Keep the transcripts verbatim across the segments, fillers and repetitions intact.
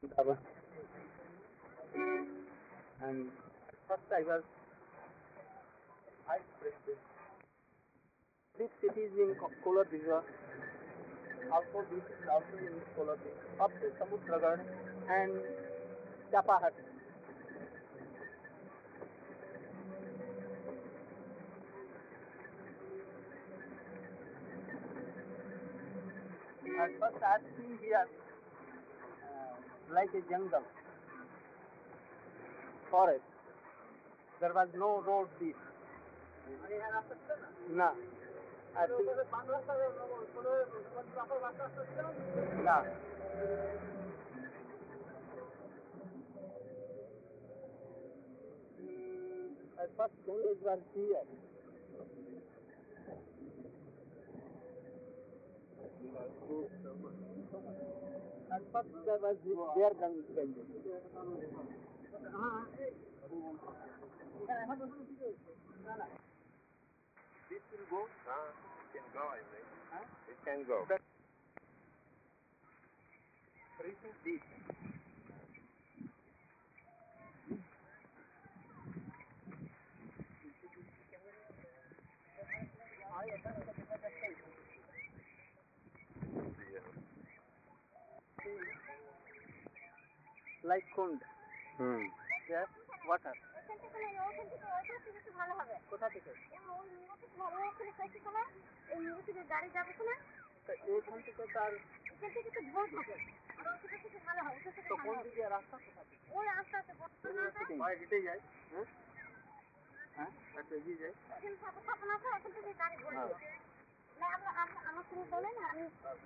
Dhaba. And first I was I this city is in Kolar Vizwa. Also this is also in Kolar Vizwa. Up to Samudragarh and Chapahat. At first I seen here uh, like a jungle, forest. There was no road this. No. I think, no. At first village was here. At first there was their village. This will go? Huh? It can go, I think. Huh? It can go. But reaching this. Like Kund. Hmm. Yes, water. কোথা থেকে এইখান থেকে তার তো কোন দিকে রাস্তা কোথা থেকে হেঁটে যায় হ্যাঁ হ্যাঁ হেঁটে যায় আমার তুমি বলেন আমি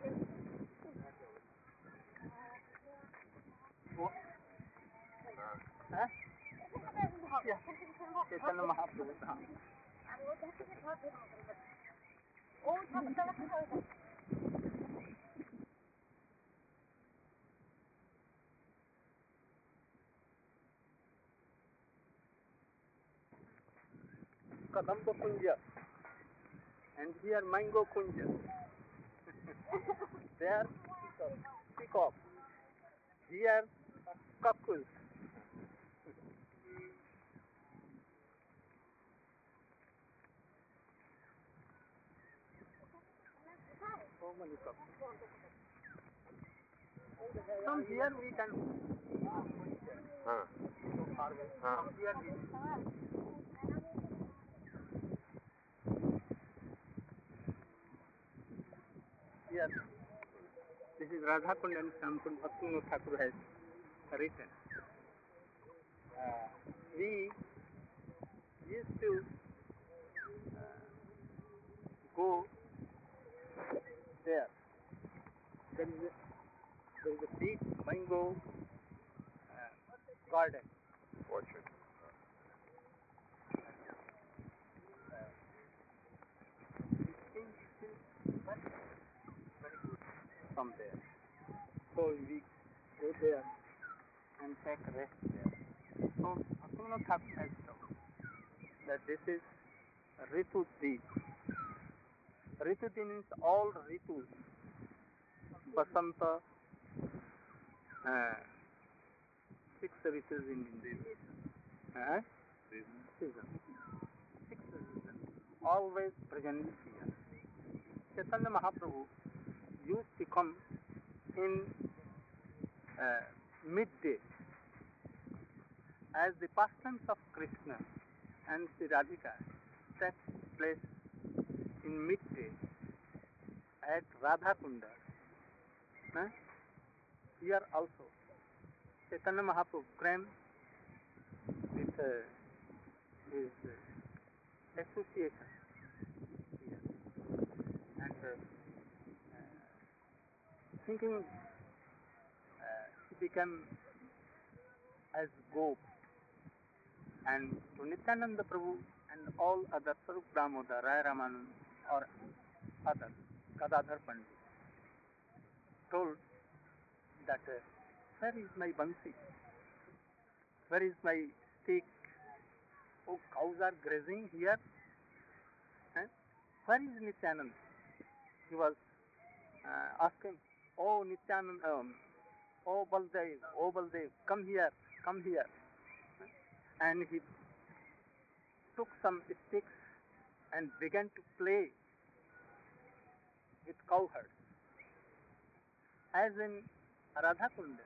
হ্যাঁ चैतन्य महाप्रभु हाँ Kadamba Kunja and here Mango Kunja. There peacock. Here cockles. So many cockles. From here we can. Huh. So far away. Huh. From here we. Yes. This is Radha Kund and Shamkund Bhaktivinoda Thakur has written. Uh, we used to uh, go there. There is a, there is a big mango uh, garden. Orchard. From there. So we go there and take rest there. So Bhaktivinoda Thakur has told that this is Ritu Deep. Ritu means all Ritus. Basanta, uh, six Ritus in Hinduism. Uh, season. Six seasons. Always present here. Chaitanya Mahaprabhu used to come in uh, midday as the pastimes of Krishna and Sri Radhika takes place in midday at Radha Kunda. Huh? Here also Chaitanya Mahaprabhu came with uh, his uh, association here and uh, thinking uh, he became as Gop and to Nityananda Prabhu and all other Sarup Damodar, Rai Ramanand or others, Gadadhar Pandit, told that uh, where is my Bansi? Where is my stick? Oh, cows are grazing here. Eh? Where is Nityananda? He was uh, asking, oh Nityananda, um, "Oh Baldev, oh Baldev, come here, come here." And he took some sticks and began to play with cowherds. As in Radha Kunda,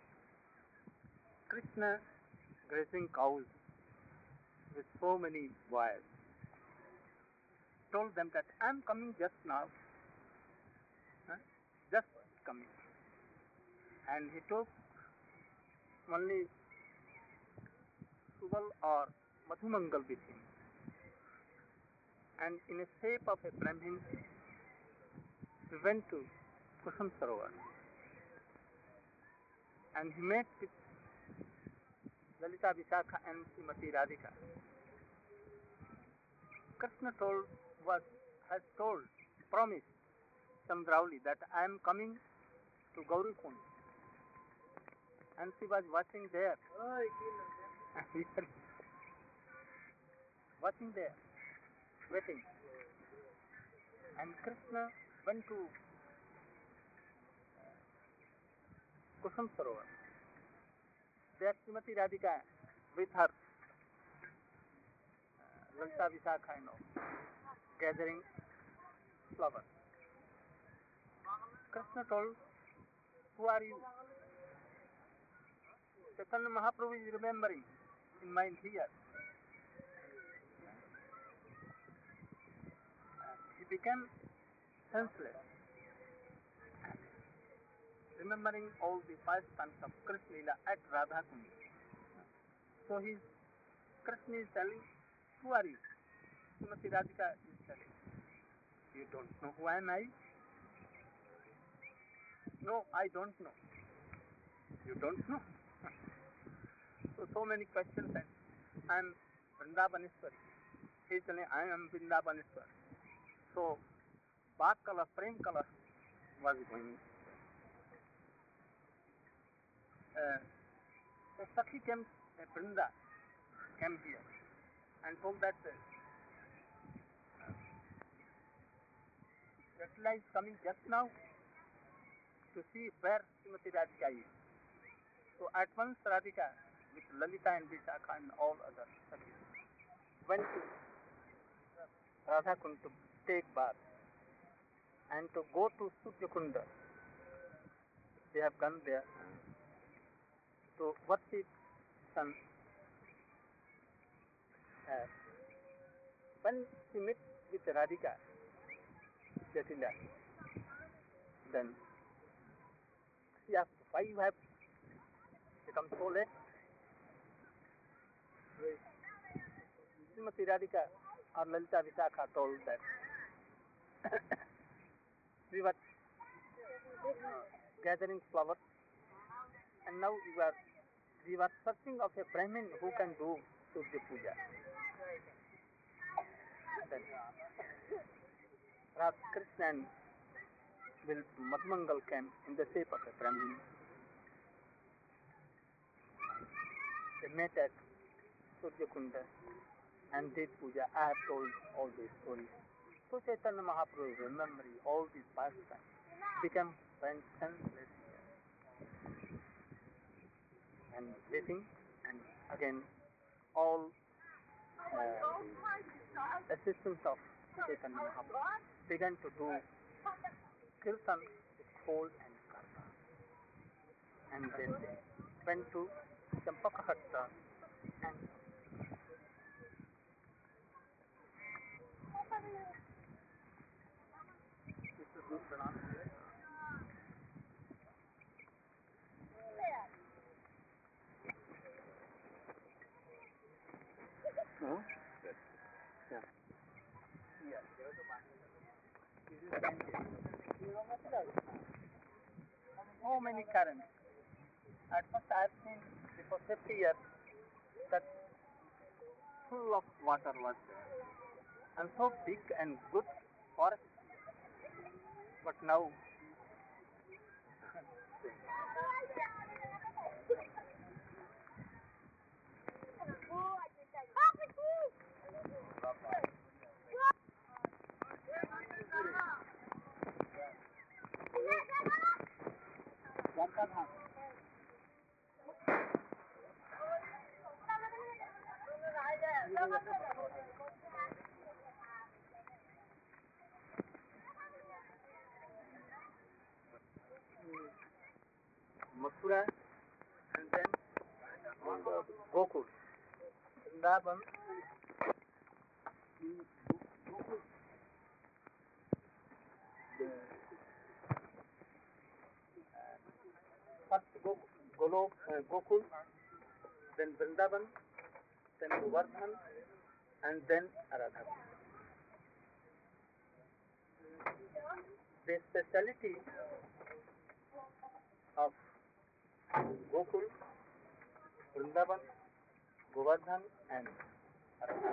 Krishna grazing cows with so many boys, told them that I am coming just now, huh? just coming. And he took only Subal or Madhumangal with him. And in the shape of a Brahmin, he went to Kusum Sarovar. And he met with Lalita Vishakha and Srimati Radhika. Krishna told, was, has told, promised Chandrauli that I am coming to Gauri Kund. And she was watching there. watching there, waiting. And Krishna went to Kusum Sarovar. There Srimati Radhika with her uh, Lalita Vishakha, you know, gathering flowers. Krishna told, who are you? Chaitanya Mahaprabhu is remembering in mind here. He became senseless, remembering all the pastimes of Krishna Lila at Radha Kund. So he, Krishna is telling, who are you? Srimati Radhika is telling, you don't know who am I? No, I don't know. You don't know? so, so many questions, and I am Vrindavaneshwari. He is telling, I am Vrindavaneshwari. So, Bhak Kala, Prem Kala was going. Uh, so, Sakhi came, uh, Vrinda came here and told that uh, Ratla is coming just now to see where Srimati Radhika is. So, at once Radhika with Lalita and Vishakha and all other Sakhis went to Radha Kund to take bath and to go to Surya Kunda. They have gone there to worship sun. Uh, when she met with Radhika, Jatila, then she asked, why you have become so late? Srimati Radhika or Lalita Vishakha told that we were gathering flowers and now we were, we were searching of a Brahmin who can do Surya Puja. Then Radha Krishna and Madhumangal came in the shape of a Brahmin. They met at Surya Kunda and did puja. I have told all these stories. So Chaitanya Mahaprabhu, remembering all these pastimes, became senseless and breathing, and again all uh, assistants of Chaitanya Mahaprabhu began to do kirtan with whole and karma. And then they went to Champakahatta and this is good pronunciation. Huh? Yeah. Yeah. This is so many currents. At first I have seen before fifty years that full of water was there and so big and good forest. But now Mathura, and then Gokul. Vrindavan. Gokul. The, first Gokul, Golok, uh, Gokul, then Vrindavan, then Govardhan, and then Radha. The speciality of Gokul, Vrindavan, Govardhan, and Radha.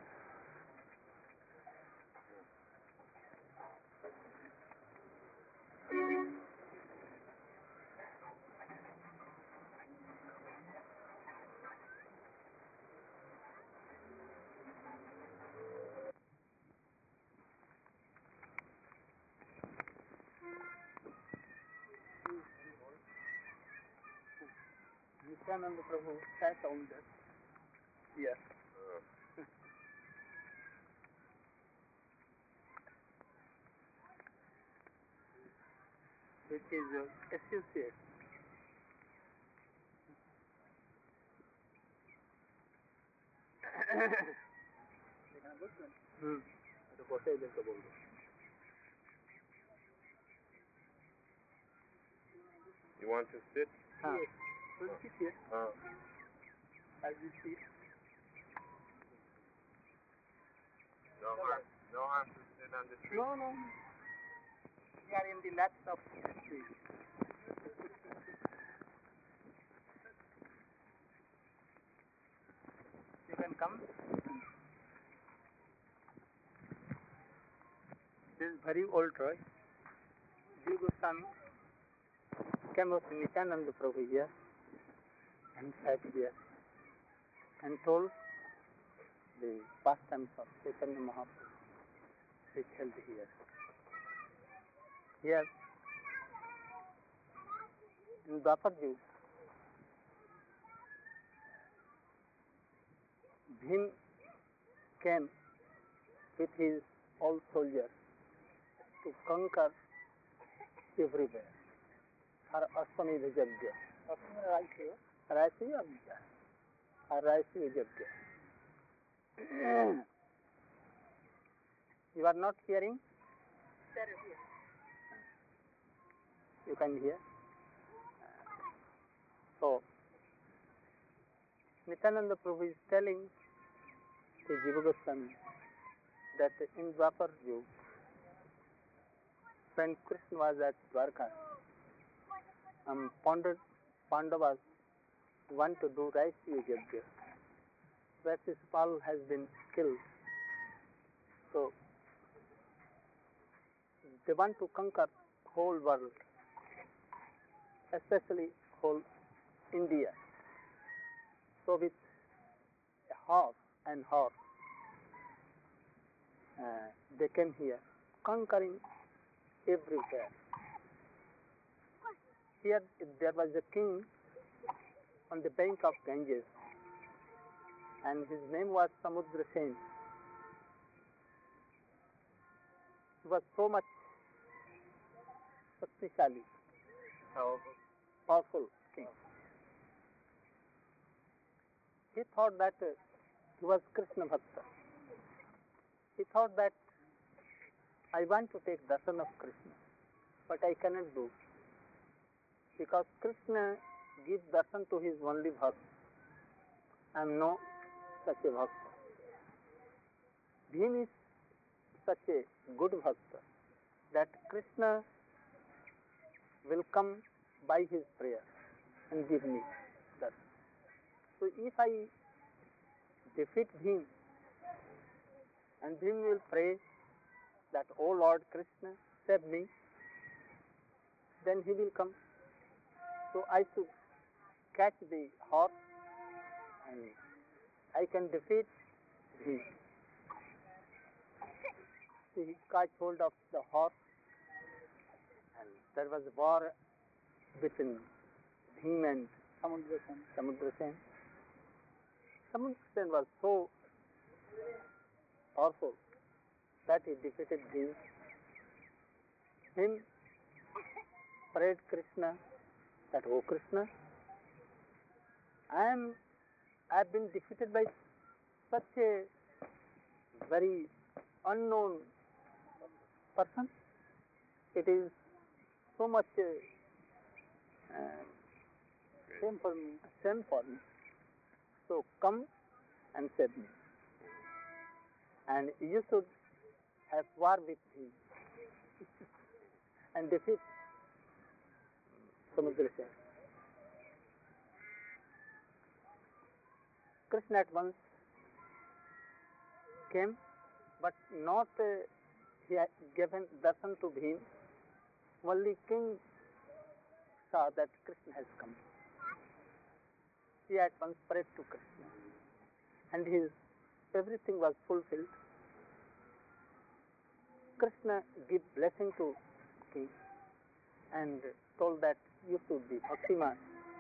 Nityananda Prabhu sat on that. Yes. Uh, Which is uh, associate. Hmm. तो कैसे इधर का बोल दो? you want to sit? हाँ. So sit here. Uh, As you see. no harm. No harm to sit on the tree. No, no. We are in the laps of tree. You can come. This is very old toy. Jiva Goswami came with Nityananda Prabhu here and sat here and told the pastimes of Chaitanya Mahaprabhu. He held here. Here, in Dwapar Yuga, Bhim came with his all soldiers to conquer everywhere. Our Aswamedha Yajna. Aswamedha Raisya? Raisya Yajna. Our Raisya Yajna. You are not hearing? You can hear. So, Nityananda Prabhu is telling to Jiva Goswami that in Dwapar Yuga, when Krishna was at Dwarka, um, Pandit, Pandavas want to do Raisya Yajna. Vasishpal has been killed. So, they want to conquer whole world, especially whole India. So with a horse and horse, uh, they came here, conquering everywhere. Here there was a king on the bank of Ganges, and his name was Samudra Sen. He was so much Shaktiशाली, powerful king. He thought that uh, he was Krishna Bhakta. He thought that I want to take darshan of Krishna, but I cannot do, because Krishna gives darshan to his only bhakt. I am no such a bhakta. Bhim is such a good bhakta that Krishna will come by his prayer and give me darshan. So if I defeat Bhim, and Bhim will pray that, "O Lord Krishna, save me," then he will come. So I should catch the horse and I can defeat Bhim. So he caught hold of the horse, and there was a war between Bhim and Samudra Sen. Samudra Sen. Samudra Sen was so powerful that he defeated Bhim. Bhim prayed Krishna that, "Oh Krishna, I am, I have been defeated by such a very unknown person. It is so much uh, uh, Same for me. Shame for me. So come and save me. And you should have war with him and defeat Samudrasen." Krishna at once came, but not uh, he had given darshan to Bhim. Only king saw that Krishna has come. He at once prayed to Krishna, and his everything was fulfilled. Krishna gave blessing to king and told that you should be bhaktiman.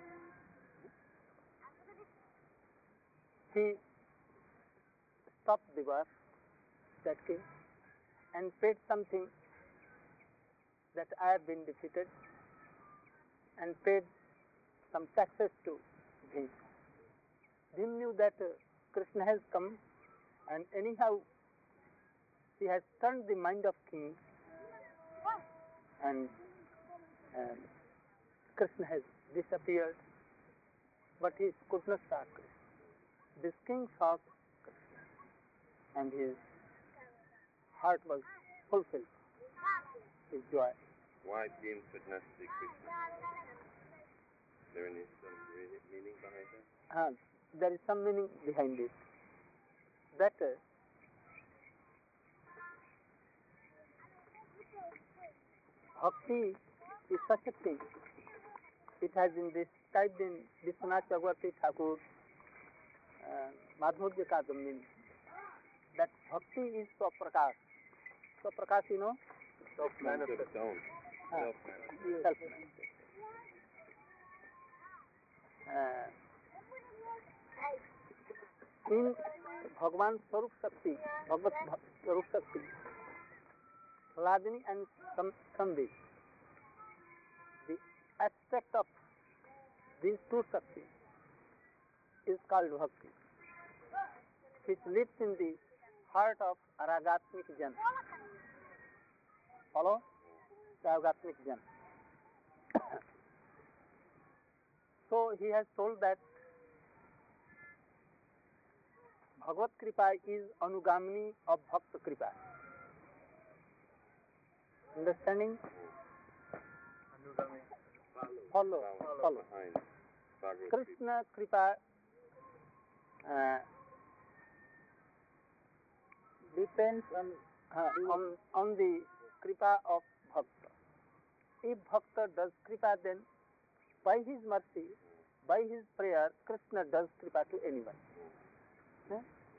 He stopped the war, that king, and paid something that I have been defeated, and paid some taxes to Bhim. Bhim knew that uh, Krishna has come, and anyhow he has turned the mind of king, and um, Krishna has disappeared, but he could not saw Krishna. This king saw Krishna, and his heart was fulfilled, his joy. Why Bhim could not see Krishna? Is there any some re- meaning behind that? Uh, there is some meaning behind it. That uh, bhakti is such a thing. It has been described in Vishwanath Chakravarti Thakur, uh, Madhurya Kadamini, that bhakti is Swaprakash. Swaprakash, you know? Self-manifest. Self-manifest. Uh, Self-manifest. self-manifest. Uh, in Bhagavan Swarup Shakti, Bhagavat Swarup Shakti, Hladini and Sambhi, the aspect of these two Shaktis is called bhakti, which lives in the heart of Aragatmik Jan. Follow? The Aragatmik Jan. So he has told that Bhagavad Kripa is Anugamini of Bhakta Kripa. Understanding? Follow. Follow. Follow. Behind. Bhagavad Krishna Kripa uh, depends on, uh, on on the Kripa of Bhakta. If Bhakta does Kripa, then by his mercy, by his prayer, Krishna does Kripa to anyone. Yeah?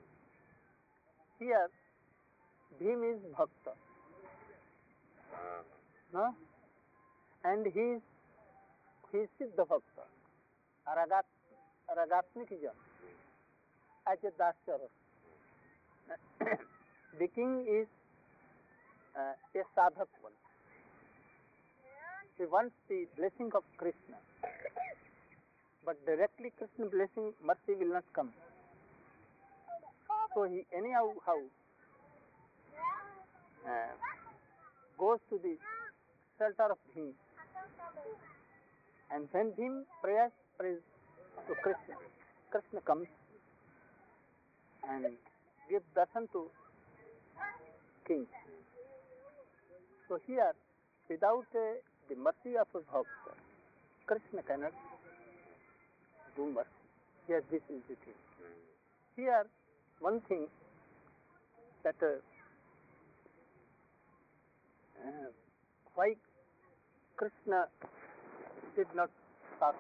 Here, Bhim is Bhakta. Uh, No? And he is, he is Siddha Bhakta, Aragat, Aragatmik Jan, as a Dasyara. The king is uh, a sadhak one. He wants the blessing of Krishna, but directly Krishna blessing, mercy will not come. So he anyhow how uh, goes to the shelter of Bhim, and when Bhim prays, prays to Krishna, Krishna comes and gives darshan to king. So here, without uh, the mercy of a bhakta, Krishna cannot do mercy. Here, this is the thing. Here, one thing that uh, uh, why Krishna did not talk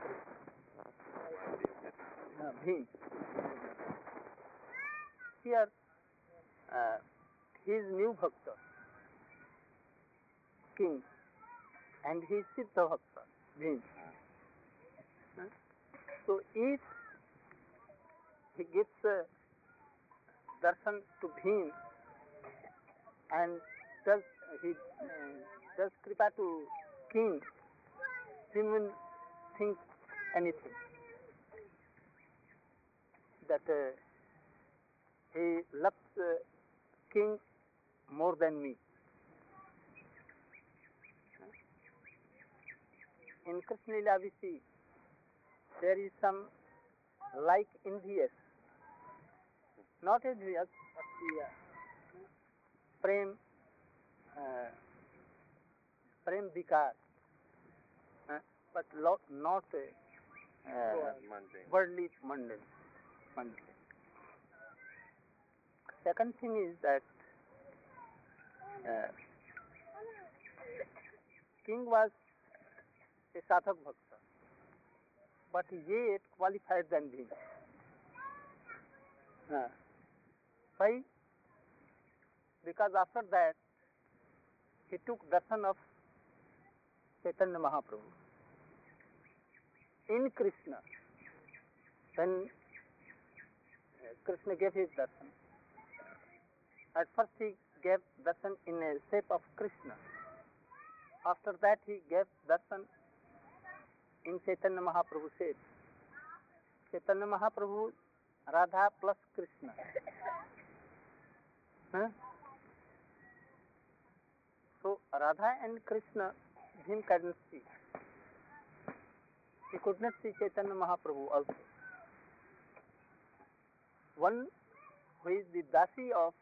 uh, Bhim. Here, uh, he is new bhakta, king, and he is Siddha bhakta, Bhim. Huh? So if he gives uh, darshan to Bhim and does he uh, does kripa to king, Bhim will think anything. That uh, he loves uh, king more than me. In Krishna Lila we see there is some like envious, not envious, but the uh, prem, uh, prem vikar, uh, but lo- not uh, uh, Mundane. worldly mundane. mundane. Second thing is that uh, king was a sadhak bhakta, but yet qualified than him. Uh, why? Because after that he took darshan of Chaitanya Mahaprabhu in Krishna. When uh, Krishna gave his darshan, at first he gave darshan in a shape of Krishna. After that he gave darshan in Chaitanya Mahaprabhu shape. Chaitanya Mahaprabhu, Radha plus Krishna. Huh? So Radha and Krishna, him couldn't see. He could not see Chaitanya Mahaprabhu also. One who is the dasi of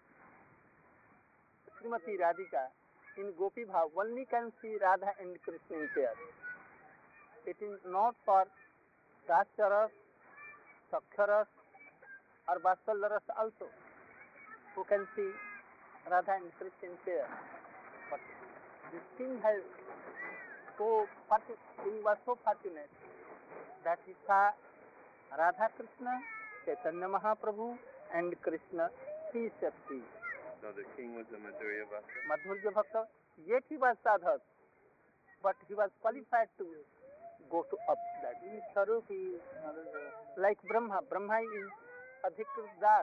Srimati Radhika in Gopi Bhav only can see Radha and Krishna in pair. It is not for Dascharas, Saksharas or Vatsalyaras also who can see Radha and Krishna in pair. But this king has so king was so fortunate that he saw Radha Krishna, Chaitanya Mahaprabhu and Krishna Sri Shakti. So the king was a Madhurya Bhakta? Madhurya Bhakta, yet he was sadhak, but he was qualified to go to up that. In Sarup he is like Brahma. Brahma is Adhikrit Das.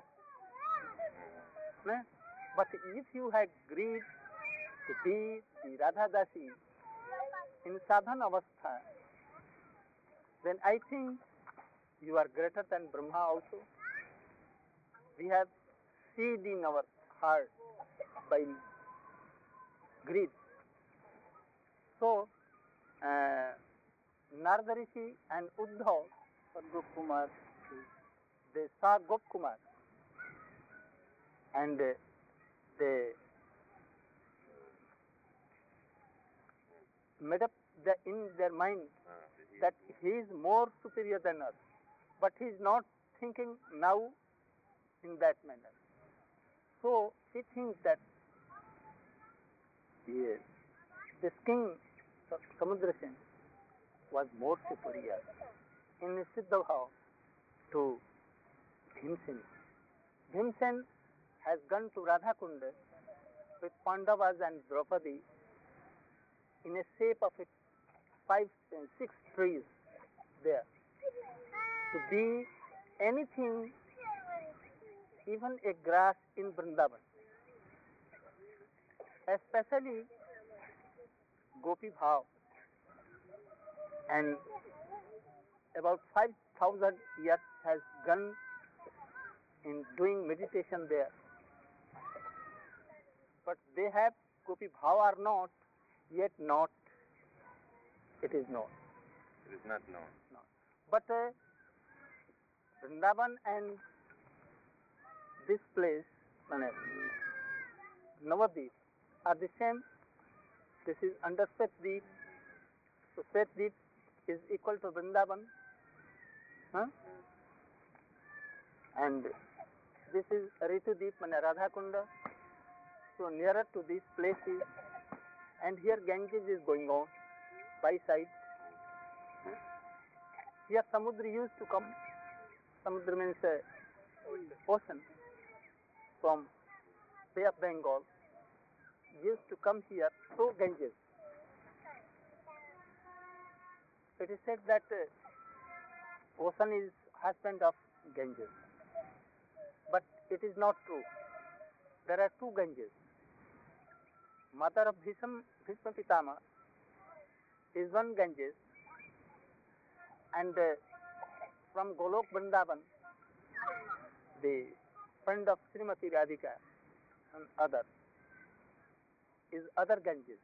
But if you had greed to be the Radha Dasi in sadhana avastha, then I think you are greater than Brahma also. We have seed in our heart by greed. So, uh, Narada Rishi and Uddhav or Gopkumar, they saw Gopkumar and uh, they made up the, in their mind Ah, he- that he is more superior than us. But he is not thinking now in that manner. So he thinks that yes, this king Samudrasen was more superior in Siddha Bhav to Bhimsen. Bhimsen has gone to Radhakunda with Pandavas and Draupadi in a shape of a five and six trees there. To be anything, even a grass in Vrindavan. Especially Gopi Bhav. And about five thousand years has gone in doing meditation there. But they have Gopi Bhav or not, yet not, it is known. It is not known. No. But uh, Vrindavan and this place, uh, Navadvip, are the same. This is under Svetdvip. So Svetdvip is equal to Vrindavan. Huh? And this is Ritudvip, Radha Kunda. So nearer to these places, and here Ganges is going on by side. Huh? Here Samudra used to come. Samudra means uh, ocean from Bay of Bengal. Used to come here through Ganges. It is said that uh, ocean is husband of Ganges. But it is not true. There are two Ganges. Mother of Bhishma, Bhishma Pitama is one Ganges, And uh, from Golok Vrindavan, the friend of Srimati Radhika and other is other Ganges.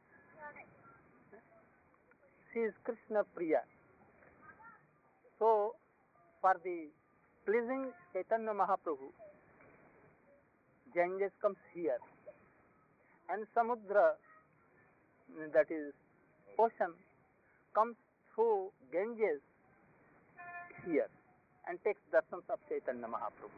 She is Krishna Priya. So, for the pleasing Chaitanya Mahaprabhu, Ganges comes here, and Samudra, that is ocean, comes through Ganges here and takes darshans of Chaitanya Mahaprabhu.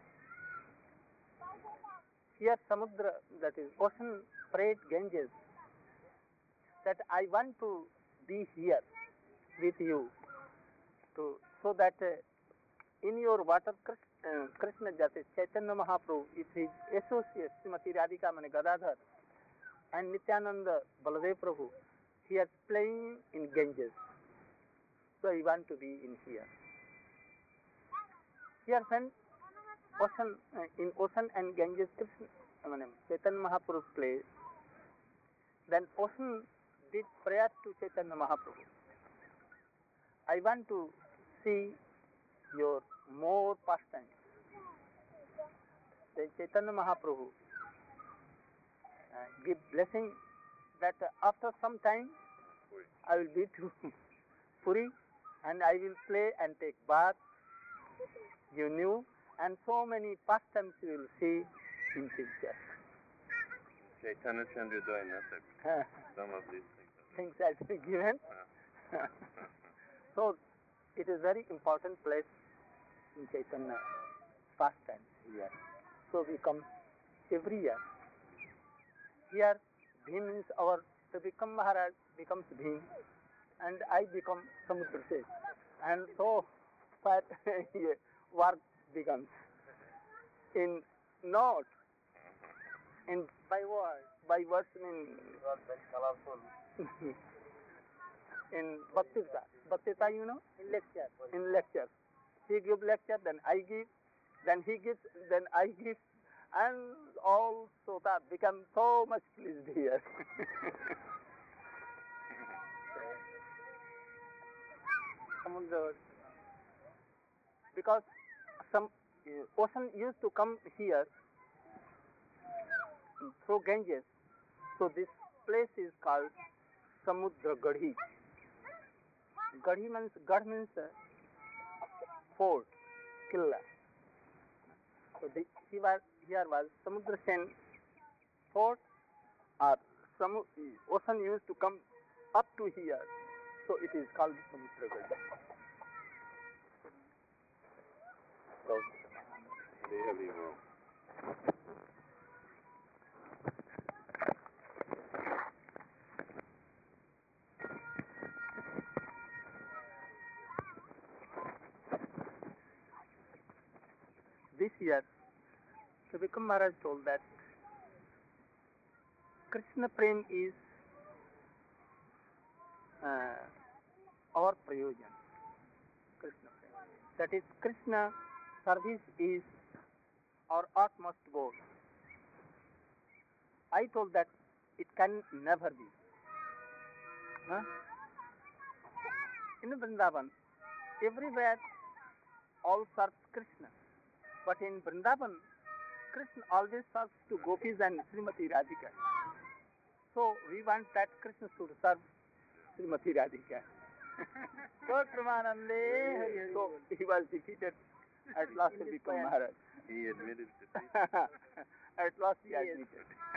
Here Samudra, that is ocean, prayed Ganges that I want to be here with you, to so that uh, in your water Krishna, uh, Krishna that is Chaitanya Mahaprabhu, is his associate Srimati Radhika Mani Gadadhar and Nityananda Baladev Prabhu, he is playing in Ganges. So I want to be in here. Here when ocean, uh, in ocean and Ganges Krishna, I mean, Chaitanya Mahaprabhu plays, then ocean did prayer to Chaitanya Mahaprabhu. I want to see your more pastimes. Then Chaitanya Mahaprabhu uh, give blessing that uh, after some time I will be to Puri and I will play and take bath, you knew, and so many pastimes you will see in pictures. Chaitanya Chandra Natak. Some of these things. Things have been given. So it is very important place in Chaitanya pastimes here. So we come every year. Here Bhim means our to become Maharaj becomes Bhim, and I become Samudra Seth. And so but work becomes in not in by words. By words mean very colorful. in Bhaktita. Bhaktita, you know? In lecture. In lecture. He gives lecture, then I give, then he gives, then I give, and all so that become so much pleased here. Because some uh, ocean used to come here through Ganges, so this place is called Samudra Gadhi. Gadhi means, Gad means uh, fort, killa. So the, here, was, here was Samudra Sen fort, or Samu, ocean used to come up to here, so it is called Samudra Gadhi. So, Really well. this year, Vikram Maharaj told that Krishna Prem is uh, our prayojan. Krishna Prem. That is, Krishna service is our utmost goal. I told that it can never be. Huh? In Vrindavan, everywhere all serves Krishna. But in Vrindavan, Krishna always serves to gopis and Srimati Radhika. So we want that Krishna should serve Srimati Radhika. So he was defeated. At last he became Maharaj. He admitted to At last he admitted.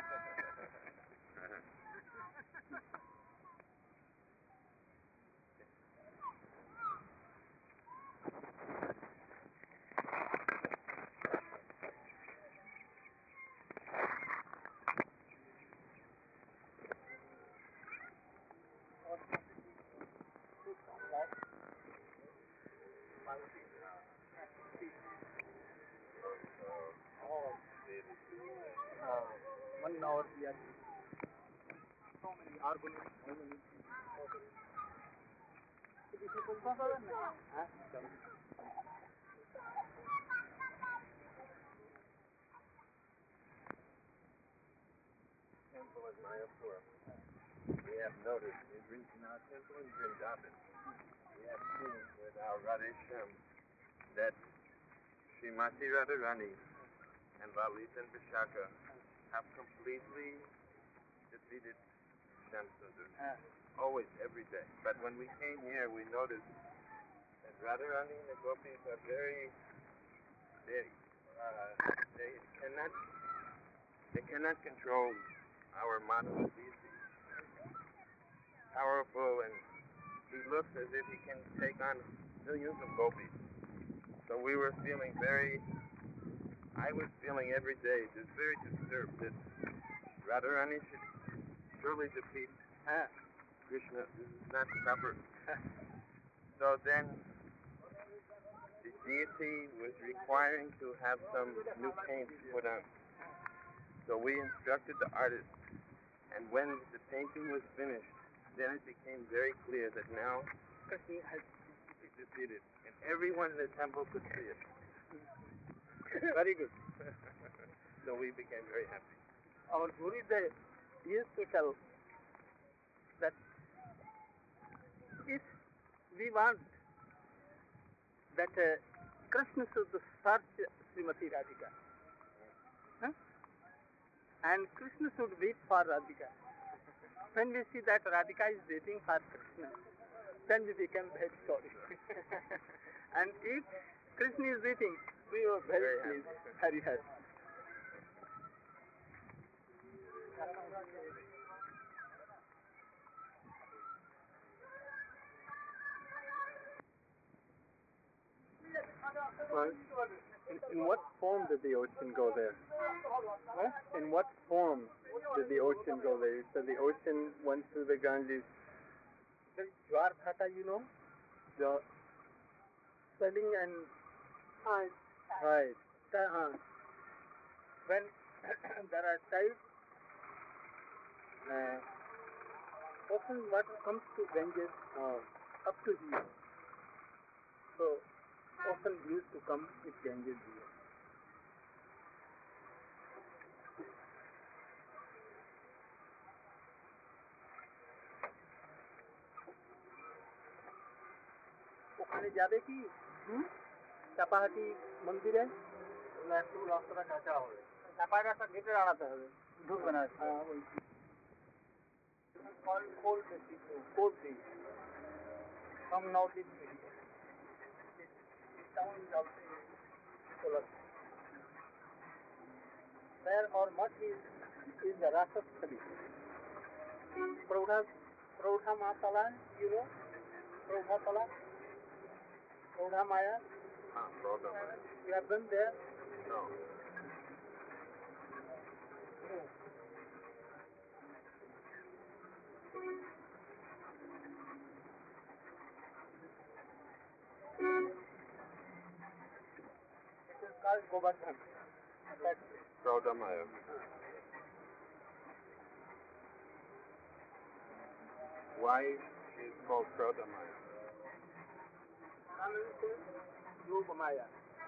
Uh, one hour we are so many arguments, so many huh? Temple is Mayapur. have noticed in, in our temple in Vrindavan, we have seen with our Radhesham that Srimati Radharani and Lalita and Vishaka have completely defeated Shamsundar. Uh, Always, every day. But when we came here, we noticed that Radharani and the gopis are very, they, uh, they cannot, they cannot control our Madhava deity. Powerful, and he looks as if he can take on millions of gopis. So we were feeling very, I was feeling every day just very disturbed that Radharani should surely defeat uh, Krishna. This is not proper. So then the deity was requiring to have some new paint put on. So we instructed the artist, and when the painting was finished, then it became very clear that now Krishna has defeated, and everyone in the temple could see it. very good. So we became very happy. Our Gurudev used to tell that if we want that uh, Krishna should search Srimati Radhika, huh? and Krishna should wait for Radhika. When we see that Radhika is waiting for Krishna, then we become very sorry. And if Krishna is waiting, we are very, Very pleased, very happy. Well, in, in what form did the ocean go there? Huh? In what form did the ocean go there? You said the ocean went through the Ganges. The Jwar Bhata, you know, The, swelling and right. the, uh, when there are tides, uh, often water comes to Ganges Uh, up to here. So often used to come with Ganges here. ওখানে যাবে কি চাপাহাটি মন্দিরে একটু রাস্তাটা কাঁচা হবে চাপায় রাস্তা ঘেটে দাঁড়াতে হবে ঢুকবে না all cold people, cold things from northeast India. This town is also in Solar. There our much is is the Rasasthali. Praudha Praudha Matala, you know? Praudha Tala? Praudha Maya? Ah, Praudha Maya. You have been there? No. It is called Govardhan. That's Praudha Maya. Why is called Praudha Maya? Rupa Maya.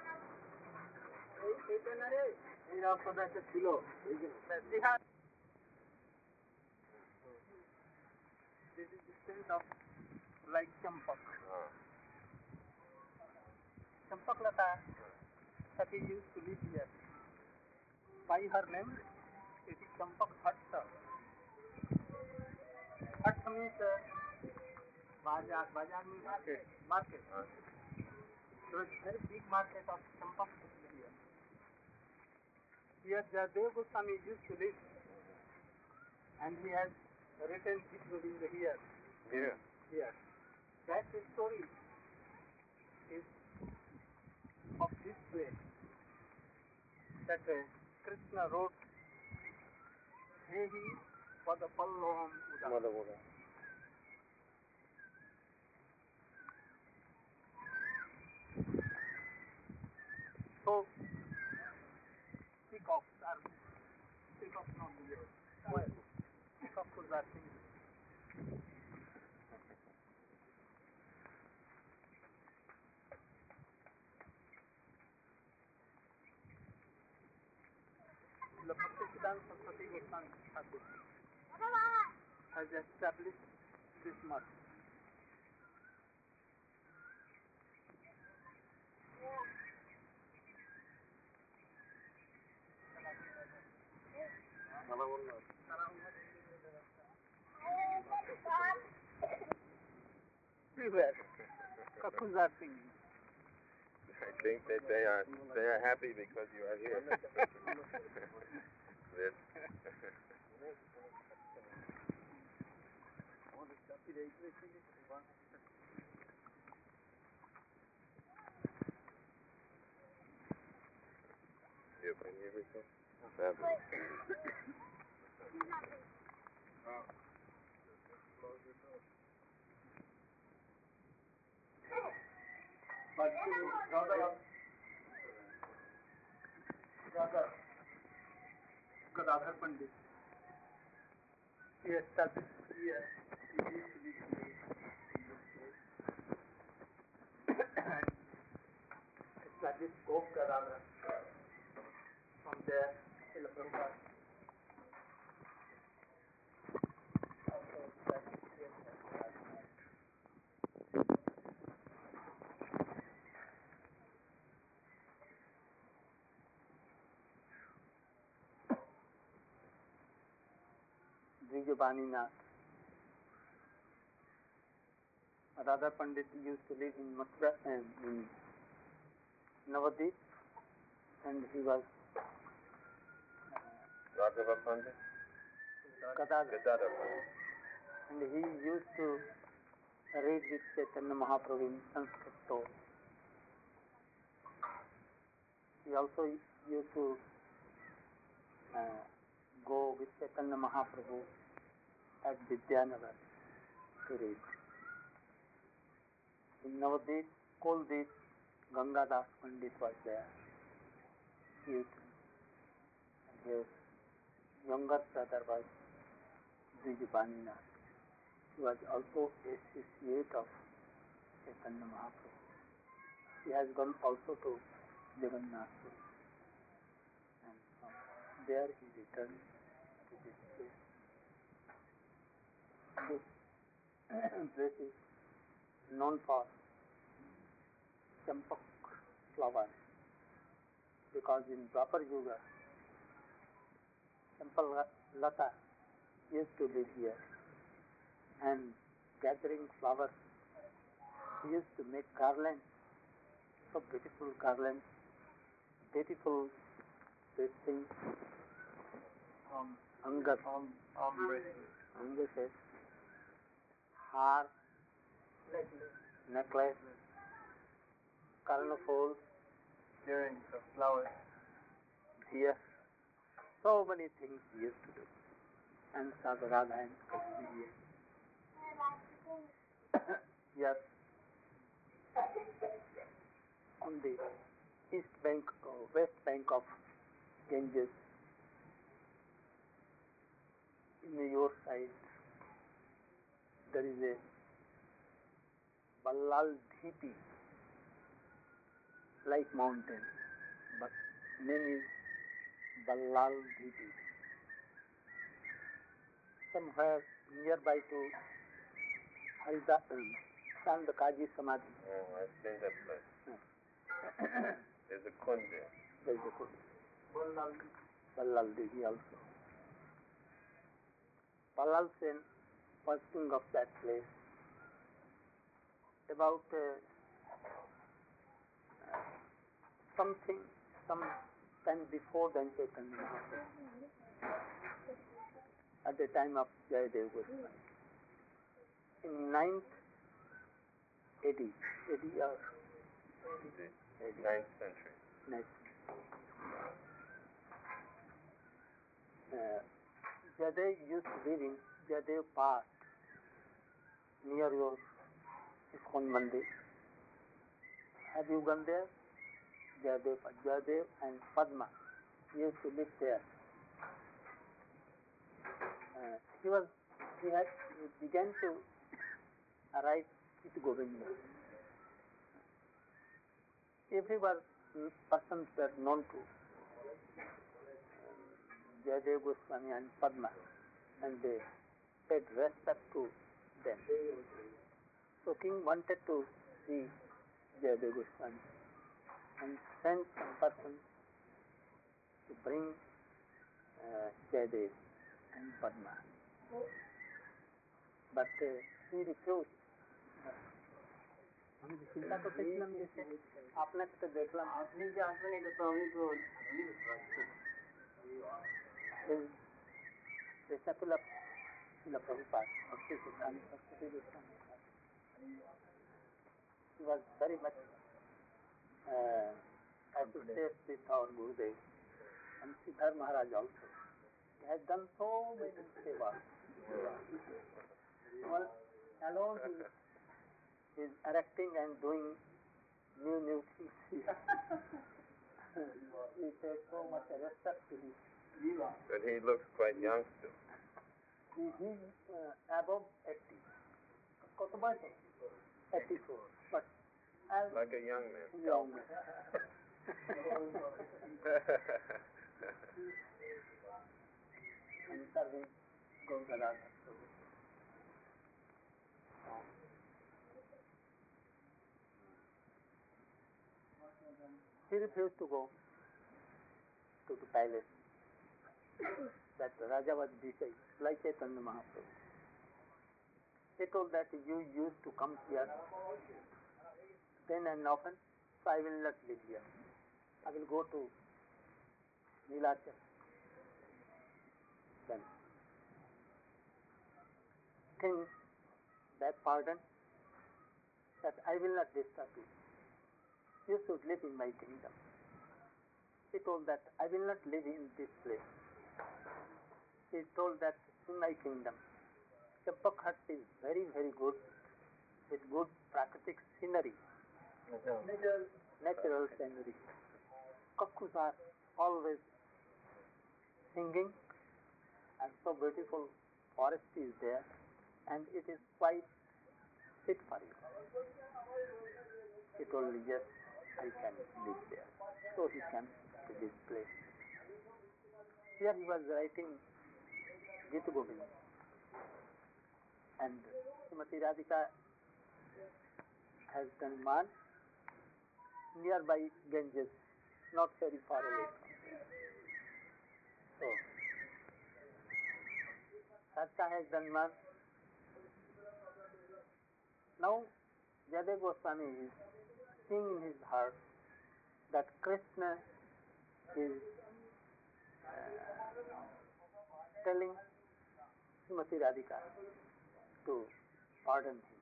এই রাস্তাটা একটা ছিল Bihar this is the sense of like Champak. Ah. Champak Lata Sati used to live here. By her name, it is Champak Hatta. Hatta means uh, Bazaar. Bazaar means market. Market. Ah. So it's a very big market of Champak here. Here Jadav Goswami used to live, and he has written this in the here. Here. Here. That story is of this way. That uh, Krishna wrote, Hehi Padapalloham Udam. Madhavura. So, peacocks are, peacocks not here. Why? Peacocks are things. Bhakti Siddhanta Saraswati Goswami Thakur has established this much. Everywhere. Cuckoos are singing. I think that they are they are happy because you are here. This. You bring everything? But rather, rather, Gadadhar Pandit, he established here, he used to be and established Gop Gadadhar. From there, Srila Prabhupada also established here. Vijayabani Radha Pandit used to live in Mathura and in Navadvip, and he was Raghava Pandit? Gadadhar. Gadadhar Pandit. And he used to read with Chaitanya Mahaprabhu in Sanskrit too. He also used to uh, go with Chaitanya Mahaprabhu at Vidyanagar to read. In Navadvip, Kuldip, Gangadas Pandit was there. He used to, and his younger brother was Vijayabani. He was also associate of Chaitanya Mahaprabhu. He has gone also to Jagannath Puri. And from there he returned to this place. This place is known for champak flower, because in Dwapar Yuga, Champal Lata used to live here, and gathering flowers, he used to make garlands, so beautiful garlands, beautiful this thing from Angas, Arm, arm bracelet. Angas, haar, necklace, carnafold, Earrings of flowers. here, so many things he used to do. And Sadharada and Krishna. Yes. On the east bank or west bank of Ganges, in your side, there is a Ballal Dhipi, like mountain, but name is Ballal Dhipi. Somewhere nearby to Harida, um, Sandakaji Samadhi. Oh, I've seen that place. There's a kund there. There is a good Ballal, Ballal Dhipi also. Ballal Sen, posting of that place, about uh, uh, something, some time before than Chaitanya Mahaprabhu, at the time of Jayadev Goswami. In ninth A D, A D or The ninth century. next. Uh, Jayadev used to live in Jayadev Park, near your Iskon Mandir. Have you gone there? Jayadev, Jayadev and Padma used to live there. Uh, he was, he had, he began to arrive with Govinda. Everyone, persons were known to um, Jayadev Goswami and Padma, and they paid respect to them. So king wanted to see Jayadeva Goswami and sent some person to bring uh, Jayadeva and Padma. But uh, he refused. हम चिंता तो देखलाम जैसे आपने तो देखलाम आपने जो आपने नहीं तो अभी तो जैसा तो लग लग प्रभुपाद भक्ति सिद्धांत Saraswati Goswami he was very much uh, associated with our Gurudev and Siddhar Maharaj also. He has done so many sevas. Well, alone he is erecting and doing new new things here. We pay so much respect to him. But he looks quite young still. He is uh, above eighty. Kotobato, eighty-four. But as Like a young man. young man. And serving Gaurgaradha. He refused to go to the palace. That Raja was decided, like Chaitanya Mahaprabhu. He told that you used to come here then and often, so I will not live here. I will go to Nilachal. Then king begged pardon that I will not disturb you. You should live in my kingdom. He told that I will not live in this place. He told that in my kingdom, Champak Hut is very, very good, with good prakriti scenery, natural, natural scenery. Kakkus are always singing, and so beautiful forest is there, and it is quite fit for you. He told me, yes, I can live there. So he came to this place. Here he was writing Gita Govind. And Srimati Radhika has done man nearby Ganges, not very far away from there. So, Radhika has done man. Now, Jayadeva Goswami is seeing in his heart that Krishna is uh, telling Srimati Radhika to pardon him.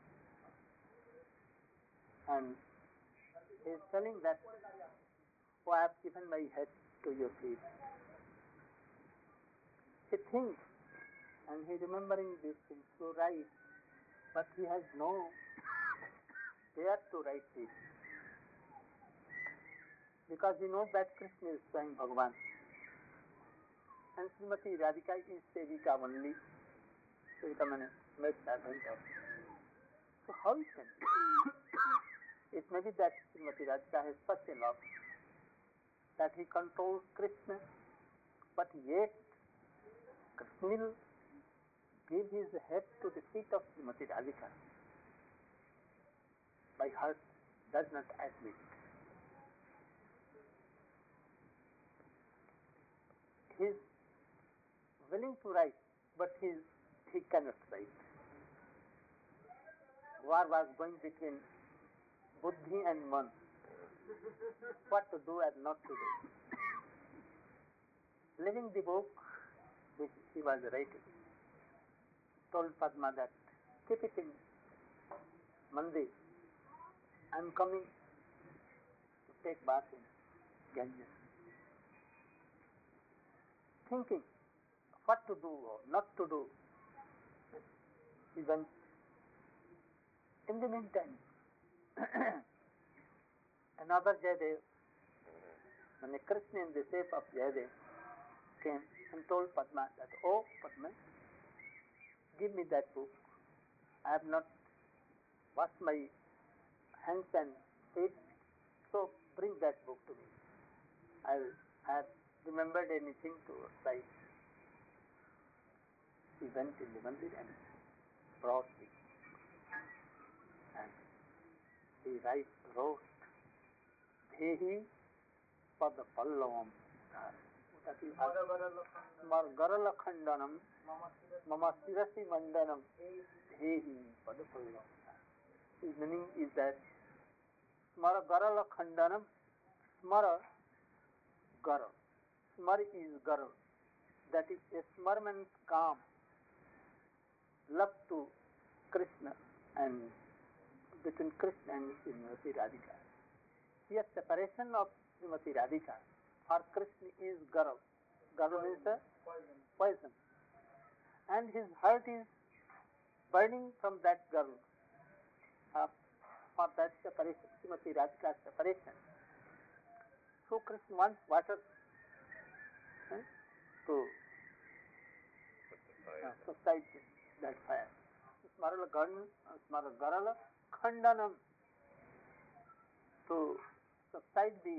And he is telling that, oh, I have given my head to your feet. He thinks, and he remembering these things to write, but he has no dare to write this. Because he knows that Krishna is Swayam Bhagavan. And Srimati Radhika is Sevika only. Sevika means maid servant of. So how it can be? It may be that Srimati Radhika has such a love that he controls Krishna, but yet Krishna will give his head to the feet of Srimati Radhika. My heart does not admit. He is willing to write, but he, he cannot write. War was going between Buddhi and Man. What to do and not to do. Leaving the book which he was writing, told Padma that keep it in Mandir. I am coming to take bath in Ganges. Thinking what to do or not to do. He went. In the meantime, another Jayadev, when a Krishna in the shape of Jayadev, came and told Padma that, oh Padma, give me that book. I have not washed my hands and feet, so bring that book to me. I have remembered anything to write. he went in the mandir and brought it. And he writes, wrote, Dehi Padapallavam. That is Margarala Khandanam, Mama Sirasi Mandanam, Dehi Padapallavam. His meaning is that Smara Garala Khandanam, Smara Garal. Smar is Garal. That is a Smar means calm, love to Krishna and between Krishna and Srimati Radhika. Here separation of Srimati Radhika for Krishna is Garal. Garal means a poison. And his heart is burning from that Garal. Uh, for that separation, Srimati Radhika's separation. So Krishna wants water eh, to uh, subside that fire. Smarala Garna, Smarala Garala Khandanam, to subside the,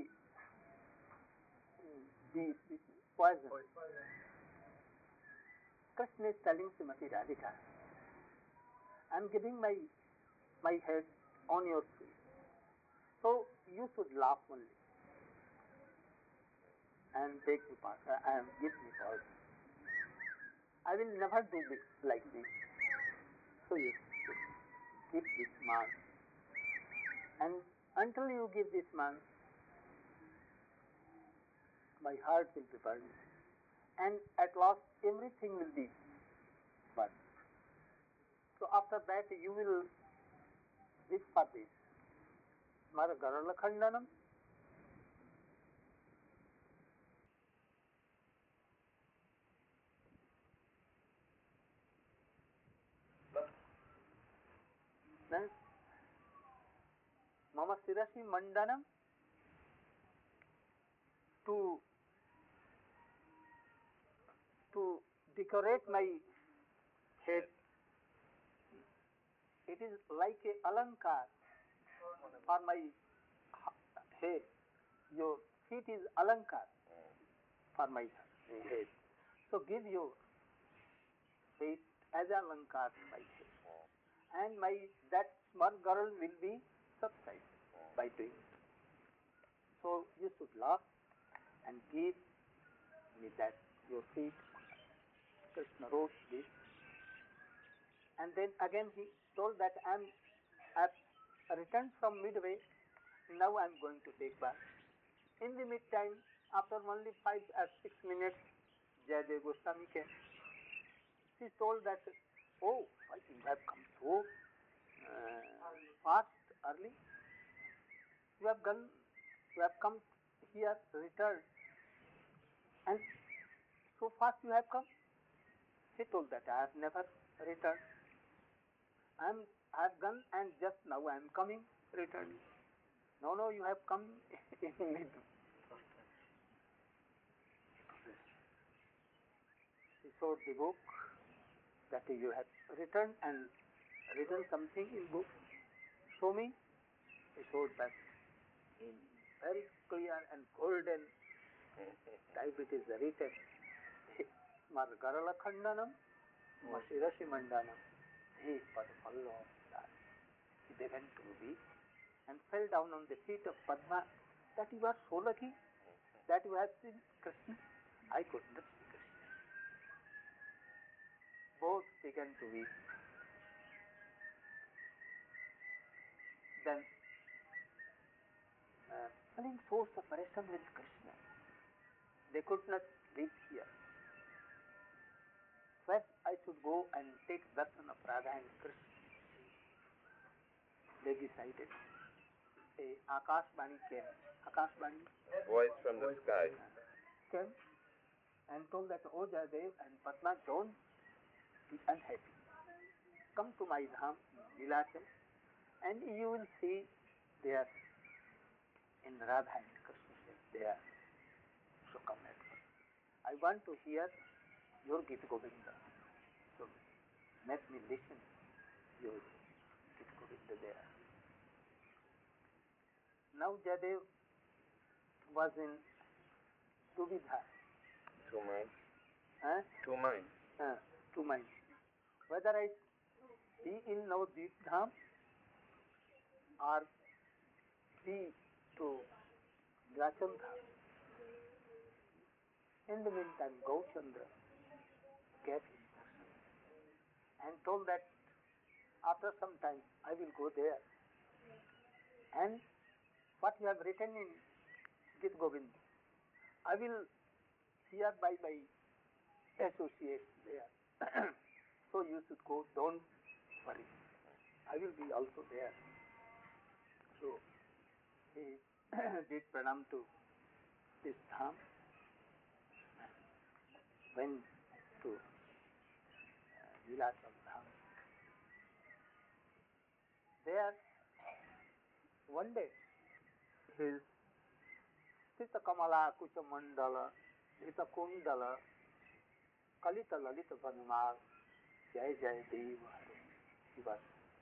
the, the poison. Krishna is telling Srimati Radhika, I am giving my, my head on your feet. So you should laugh only and take me part and give me poison. I will never do this like this. So you give this man. And until you give this man, my heart will be burned. And at last everything will be burned. So after that you will wish for this. Mara Garala Khandanam. Then Mama Sirasi Mandanam, to to decorate my head. It is like a alankar for my head. Your feet is alankar for my head. So give your feet as alankar to my head. And my that smart girl will be subsided by doing it. So you should laugh and give me that your feet. Krishna wrote this. And then again he told that I am I've returned from midway, now I am going to take bath. In the meantime, after only five or six minutes, Jayadev Goswami came. She told that, oh, I think you have come so uh, fast, early. You have gone, you have come here, returned, and so fast you have come. He told that I have never returned. I am, I have gone and just now I am coming, returning. No, no, you have come in mid. He showed the book that you have written and written something in book. Show me. He showed that in very clear and golden type it is written. Margarala Khandanam, Masirasi Mandanam, he Padapallo. He went to the beach and fell down on the feet of Padma. That you are so lucky that you have seen Krishna. I could not see Krishna. Both began to weep. Then, uh, feeling so separation with Krishna, they could not live here. First, I should go and take darshan of Radha and Krishna. They decided. A Akashbani came. Akashbani Voice from the sky. came and told that, oh Jayadev and Padma, don't be unhappy. Come to my dham, Nilachal, and you will see there in Radha and Krishna, there. So come at once. I want to hear your Gita Govinda. So let me listen your Gita Govinda there. Now Jayadev was in Duvidha. Two minds. Huh? Two minds. Uh, two minds. whether I be in Navadvip Dham or be to Grachal Dham, in the meantime Gaurchandra gave him darshan and told that after some time I will go there, and what you have written in Gita Govind, I will hear by my associates there. So you should go, don't worry. I will be also there. So he did pranam to this dham, went to uh, Nilachal Dham. There, one day, his Sita Kamala Kucha Mandala, Sita Kundala, Kalita Lalita Vanimar, Jai Jai Deva, he was.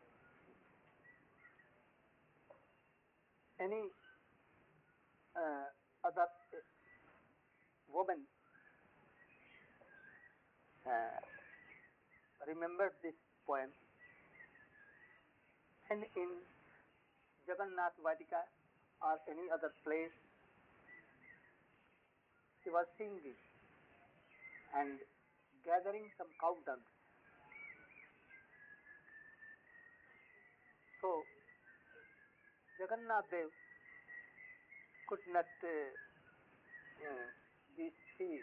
Any uh, other uh, woman uh, remembered this poem, and in Jagannath Vadika or any other place, he was singing and gathering some cow dung. So Jagannath Dev could not uh, uh, be seen.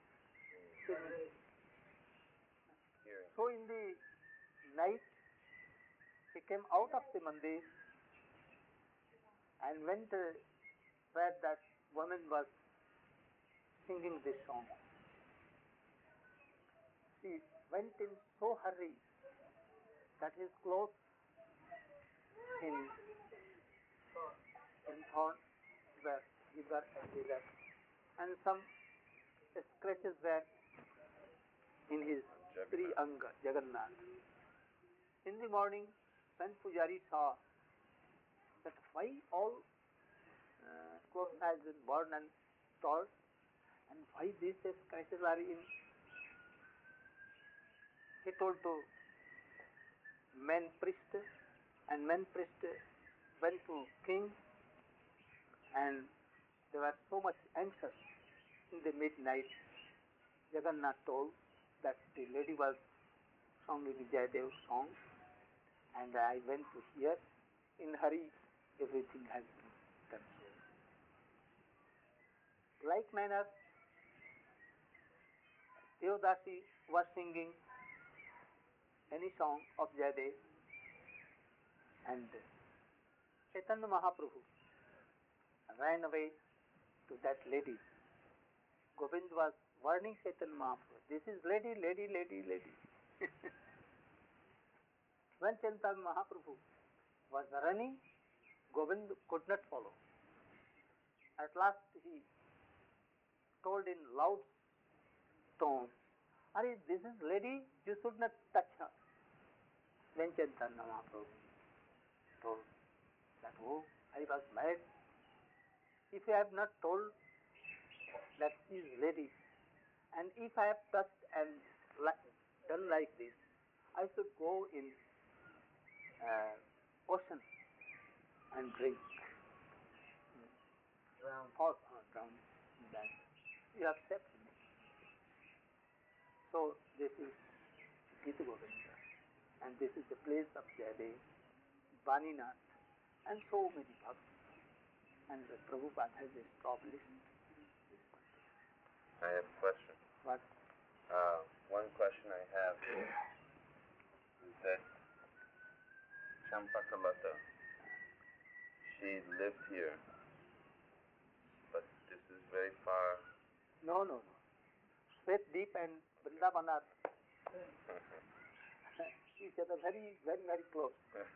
So in the night, he came out of the mandir and went uh, where that woman was singing this song. He went in so hurry that his clothes in in thorn were hither and thither, and some scratches were in his Sri Anga, Jagannath. In the morning, when Pujari saw that why all uh, clothes has been burned and torn, and why these scratches are in, he told to men priest, and men priest went to king, and they were so much anxious. In the midnight, Jagannath told that the lady was singing Vijayadev's song, and I went to hear. In hurry, everything has been done so. Like manner, Devdasi was singing any song of Jayadev, and Chaitanya Mahaprabhu ran away to that lady. Govind was warning Chaitanya Mahaprabhu, this is lady, lady, lady, lady. When Chaitanya Mahaprabhu was running, Govind could not follow. At last he told in loud tone, Are this is lady, you should not touch her. Then Chaitanya Mahaprabhu told that, oh, I was mad. If I have not told that she is lady, and if I have touched and li- done like this, I should go in uh, ocean and drink. Drown. Or uh, drown. That. You have saved me. So this is Gita Govinda, and this is the place of Jayadev, Baninath, and so many bhakts. And the Prabhupada has established this. I have a question. What? Uh, one question I have is, is that Champakalata, she lived here, but this is very far. No, no, no. Svetdeep and Vrindavan are each other very, very, very close.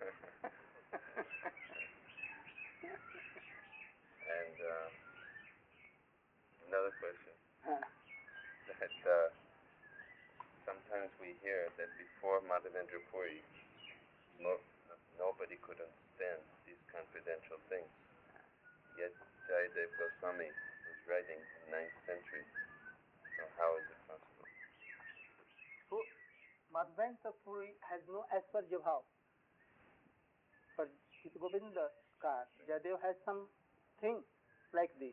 And uh, another question, that uh, sometimes we hear that before Madhavendra Puri, no, nobody could understand these confidential things. Yet Jayadev Goswami was writing in the ninth century. So how is it possible? So, Madhavendra Puri ऐश्वर्य भाव, पर Gita Govinda ka Jayadev has something like this.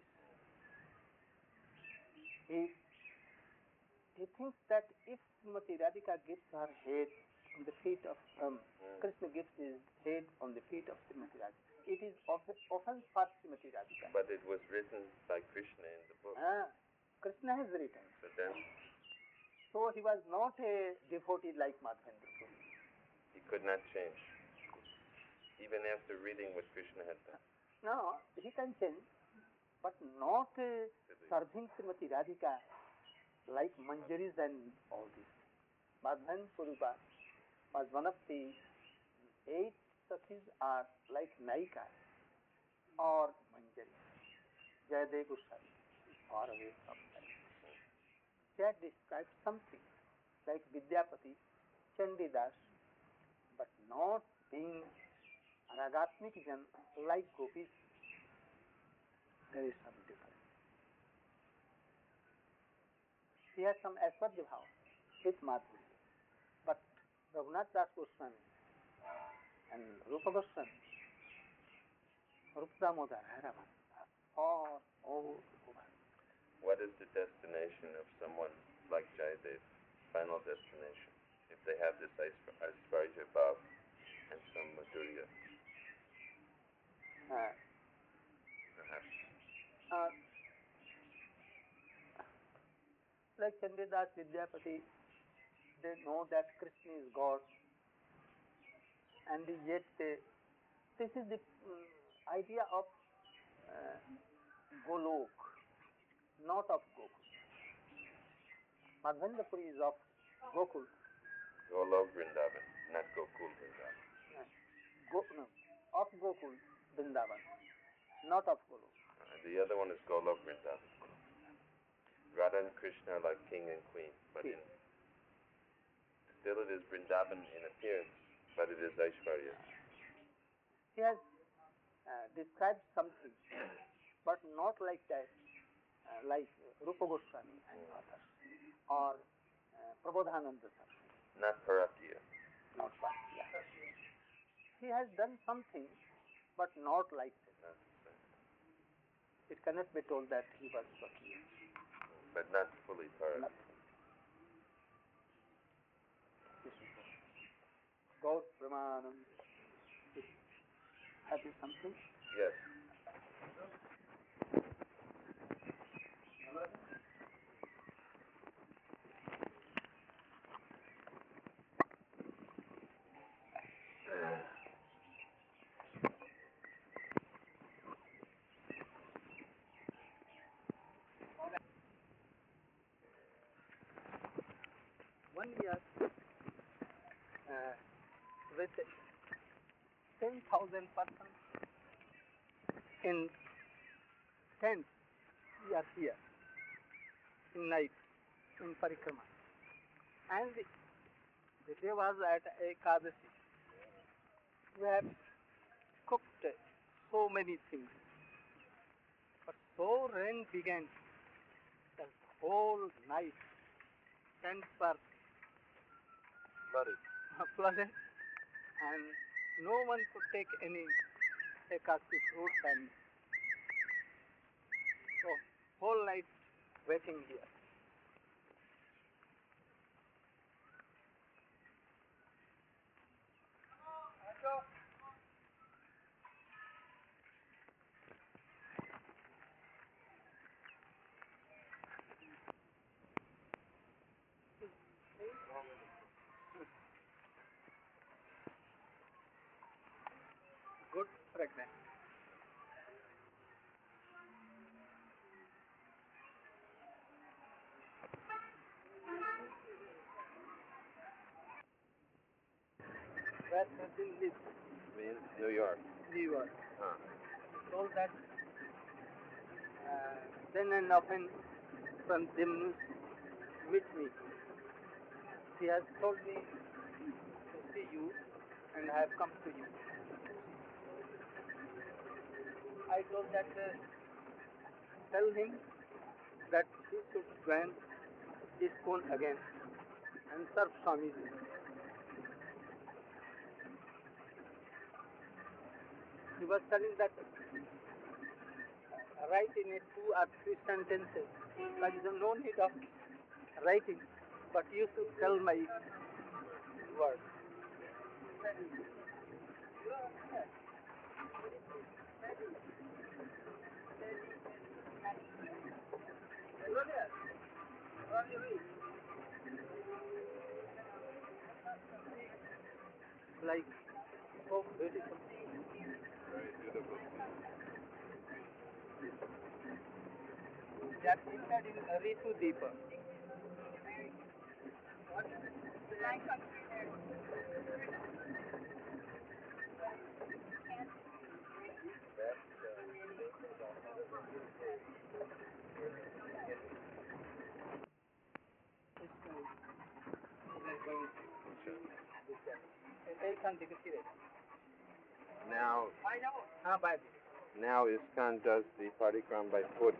He he thinks that if Srimati Radhika gives her head on the feet of um, Krishna gives his head on the feet of Srimati Radhika, it is often, often for Srimati Radhika. But it was written by Krishna in the book. Ah, Krishna has written. So then So he was not a devotee like Madhavendra Puri. he could not change, even after reading what Krishna had done. No, he can change, but not uh, serving Srimati Radhika like Manjaris and all this. Madhavendra Puri was one of the eight Sakhis are like Naika or Manjari. Jayadev Goswami is far away from that. That describes something like Vidyapati, Chandidas, but not being Ragatmik Jan like Gopis. There is some difference. He has some Aishwarya bhav with Madhuri, but Raghunath Das Goswami and Rupa Goswami, Rupa Damodar, Haraman, are far all over. What is the destination of someone like Jayadev? Final destination, if they have this Aishwarya Bhav and some Madhurya, Uh, perhaps. uh, like Chandidas, Vidyapati, they know that Krishna is God, and yet uh, this is the um, idea of uh, Golok, not of Gokul. Madhavendra Puri is of Gokul. Golok Vrindavan, not Gokul Vrindavan. Go, no, of Gokul, Vrindavan, not of Golok. Uh, the other one is Golok Vrindavan. Radha and Krishna are like king and queen, but in, still it is Vrindavan in appearance, but it is Aishwarya. He has uh, described something, but not like that, uh, like Rupa Goswami and others, or uh, Prabodhananda Saraswati. Not Parakya. Not one. Yeah. He has done something, but not like that. Not the same. It cannot be told that he was Swakir. But not fully Parakya. God Pramanam. Have you something? Yes. One year uh, with ten thousand persons in tents, we are here in night in Parikrama. And the, the day was at Ekadasi. We have cooked so many things. But so rain began the whole night. Tents were Flooded. flooded and no one could take any Ekadasi fruits and so whole night waiting here. Good fragrance. Where Sachin lives, In New York. New York. Huh. Told that uh, then and often from Dimnu meet me. He has told me to see you and I have come to you. I told that uh, tell him that he should join ISKCON again and serve Swamiji. he was telling that write in a two or three sentences. There is no need of writing, but you should tell my words. Like, so beautiful. Very beautiful. They are entered in Ritu Deepa. Now, Ah, bye. now ISKCON does the parikrama by foot.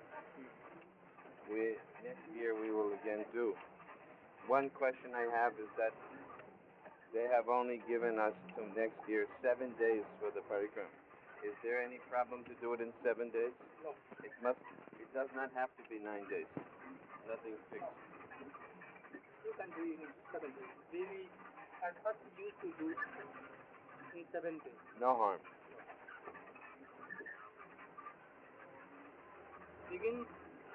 We next year we will again do. One question I have is that they have only given us till next year seven days for the parikrama. Is there any problem to do it in seven days? No. It must. It does not have to be nine days. Nothing fixed. You can do it in seven days. Really, at first you used to do in seven days. No harm. Begin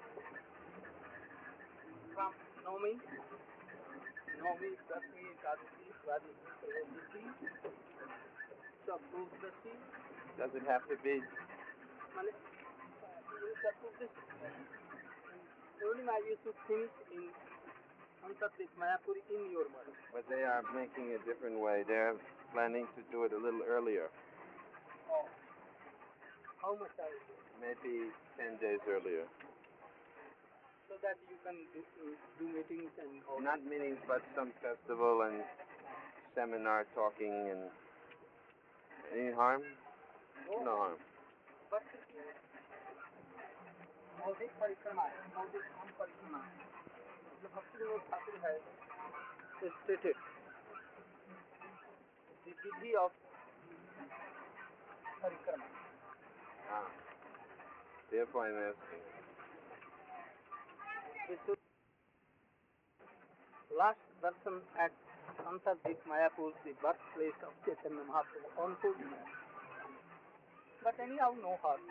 from Nomi, Nomi, Dasi, Kadasi, Radhasi, Radhasi, Chaturdashi, Does it have to be? Mane, in Chaturdashi. Only I used to finish in Antarctic Mayapuri in your mind. But they are making a different way. They're planning to do it a little earlier. Oh. How much I do? Maybe ten days earlier. So that you can do, do meetings and all. Not meetings, but some festival and seminar talking and any harm? No. No harm. But all this parikrama, all this home parikrama, the Bhaktivinoda Thakur has stated the vidhi of parikrama. Ah. Therefore I'm asking. We should last darshan at Antarctic Mayapur, the birthplace of Chaitanya Mahaprabhu, on full. But anyhow, no harm.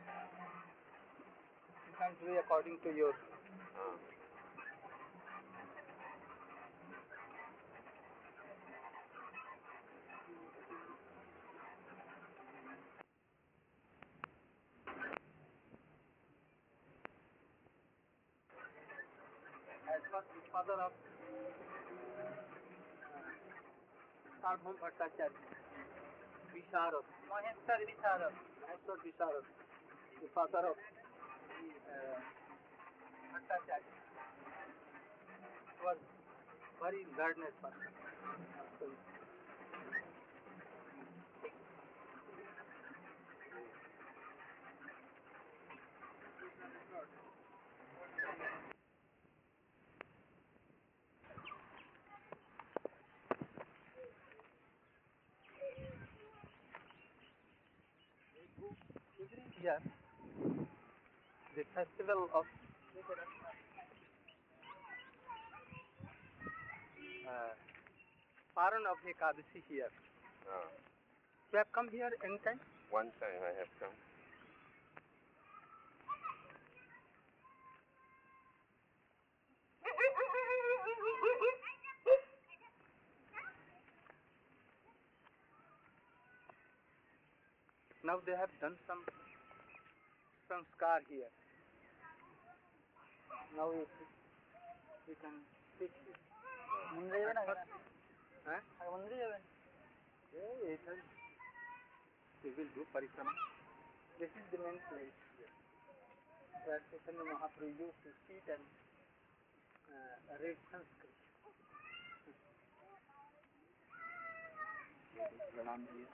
You can do according to your. Ah. As was the father of Sarvabhauma Bhattacharya, Visharad, Maheshwar Visharad, Maheshwar Visharad, the father of uh, Bhattacharya, was very learned person. So, every year, the festival of uh, Paran of Ekadasi here. Ah. You have come here anytime? One time I have come. Now they have done some sanskar here. Now we, we can fix it. Huh? Yeah, it is. We will do parikrama. This is the main place here, where Chaitanya Mahaprabhu used to sit and uh, read Sanskrit. Pranam here.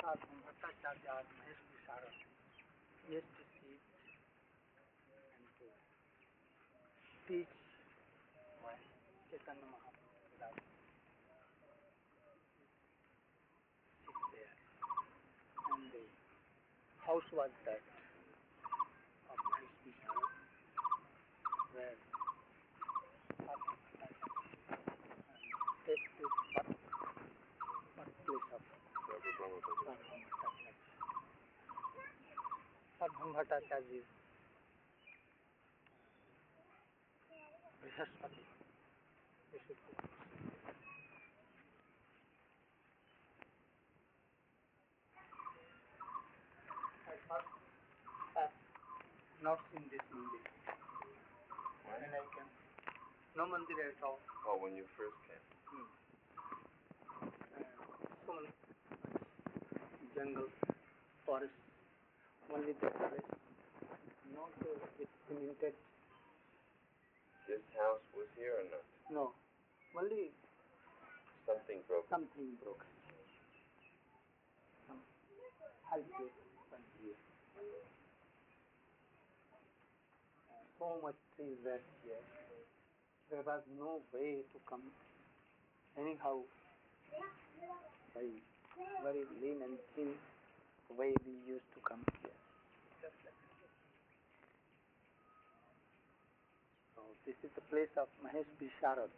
Sadhguru Bhattacharya or Mahesh Visharad used to sit and to teach while Chaitanya Mahaprabhu without sit there. And the house was that of Mahesh Visharad, where Sadhguru Bhattacharya takes this birthplace of Sadhguru Bhattacharya. Sadhguru Bhattacharya is Brihaspati. This is the I first have not seen this mandir. And I can no mandir at all. Oh, when you first came. Hmm. Uh, so many jungles, forests, only that place. Not uh, with cemented. This house was here or not? No, only Something broken. something broken. Some high place was here. Uh, so much trees were here. There was no way to come. Anyhow, by very lean and thin way we used to come here. Just like that. So this is the place of Mahesh Visharad.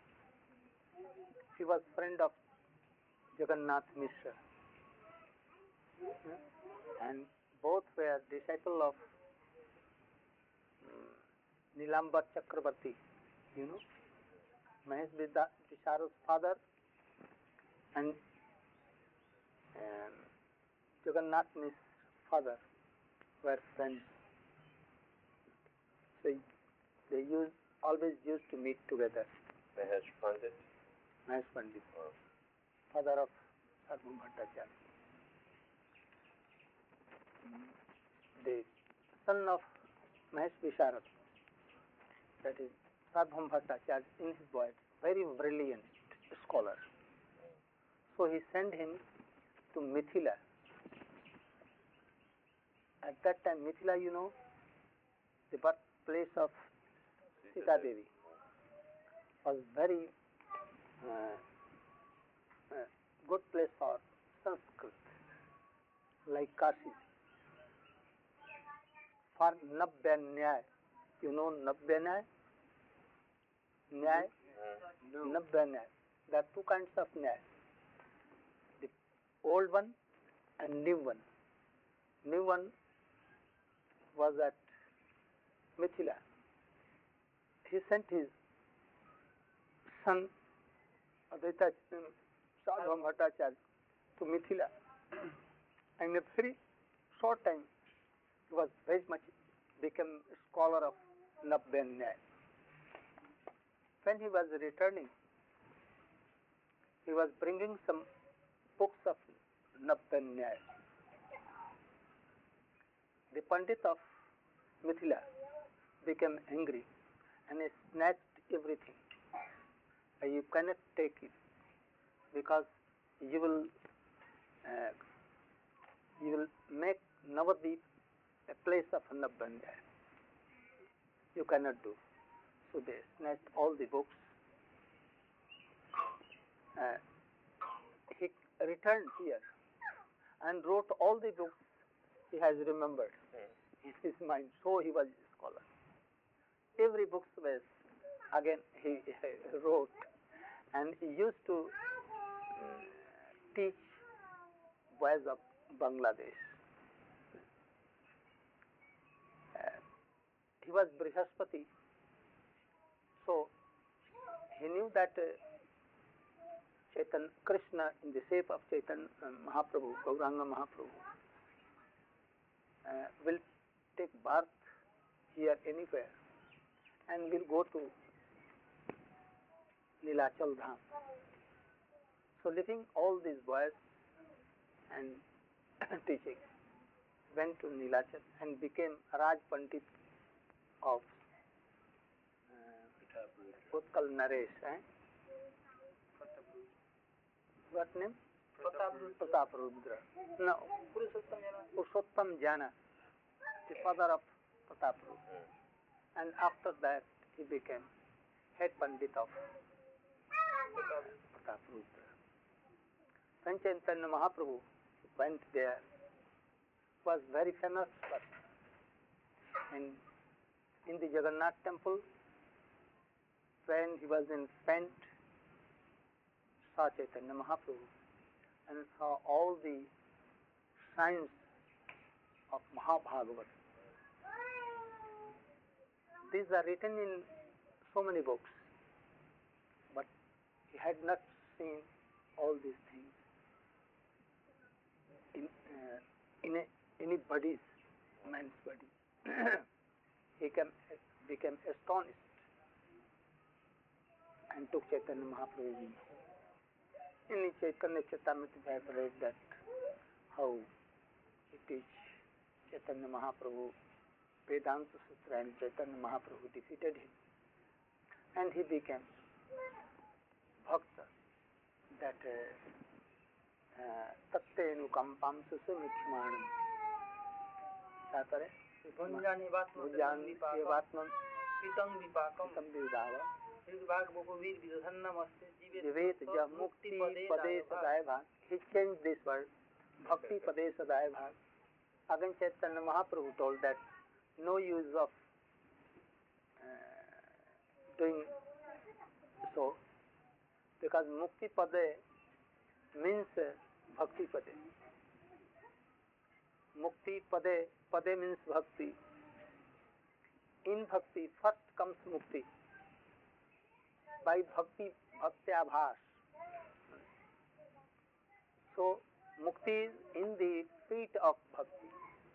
He was friend of Jagannath Mishra. And both were disciple of um, Nilambar Chakravarti. You know, Mahesh Visharad's father and um, Jagannath Mishra's father were friends. So they used, always used to meet together. Mahesh Pandit? Mahesh Pandit, Oh. father of Sadhguru Bhattacharya. The son of Mahesh Visharad, that is Sadhguru Bhattacharya, in his boy, very brilliant scholar. So he sent him to Mithila. At that time, Mithila, you know, the birthplace of Sita Devi, was very uh, uh, good place for Sanskrit, like Kashi. For Nabya Nyaya, you know Nabya Nyaya? Nyaya? No. Nabya Nyaya. There are two kinds of Nyaya. The old one and new one. New one was at Mithila. He sent his son Advaita Sadhguru Bhattacharya to Mithila. And in a very short time, he was very much became a scholar of Nabya Nyaya. When he was returning, he was bringing some books of Nabya Nyaya. The Pandit of Mithila became angry and he snatched everything. And you cannot take it because you will uh, you will make Navadip a place of Nabya Nyaya. You cannot do. So they snatched all the books. Uh, he returned here and wrote all the books he has remembered in his mind. So he was a scholar. Every book was again he wrote, and he used to uh, teach boys of Bangladesh. Uh, he was Brihaspati, so he knew that uh, Chaitanya Krishna in the shape of Chaitanya uh, Mahaprabhu, Gauranga Mahaprabhu, uh, will take birth here anywhere and will go to Nilachal Dham. So leaving all these boys and teaching, went to Nilachal and became Raj Pandit of uh, Utkal Naresh. Eh? What name? Prataparudra. No, Purushottam Jana, the father of Prataparudra. And after that, he became head Pandit of Prataparudra. When Chaitanya Mahaprabhu went there, was very famous, but in, in the Jagannath temple, when he was in Pent, saw Chaitanya Mahaprabhu and saw all the signs of Mahabhagavad. These are written in so many books, but he had not seen all these things in, uh, in a, anybody's man's body. He came, became astonished and took Chaitanya Mahaprabhu. In Chaitanya Charitamrita we have read that how it is Chaitanya Mahaprabhu, Vedanta Sutra, and Chaitanya Mahaprabhu defeated him, and he became Bhakta, that Tattenu Kampam Susumikshmanam. Satare? Bhunjani Vatman Pitang Vipakam Jivet Ja Mukti Pade Sadai Bhag. He changed this word, Bhakti Pade Sadai Bhag. Again Chaitanya Mahaprabhu told that no use of uh, doing so, because Mukti Pade means uh, Bhakti Pade. Mukti Pade, Pade means Bhakti. In Bhakti, first comes Mukti. By Bhakti, Bhaktyabhas. So, Mukti is in the feet of Bhakti.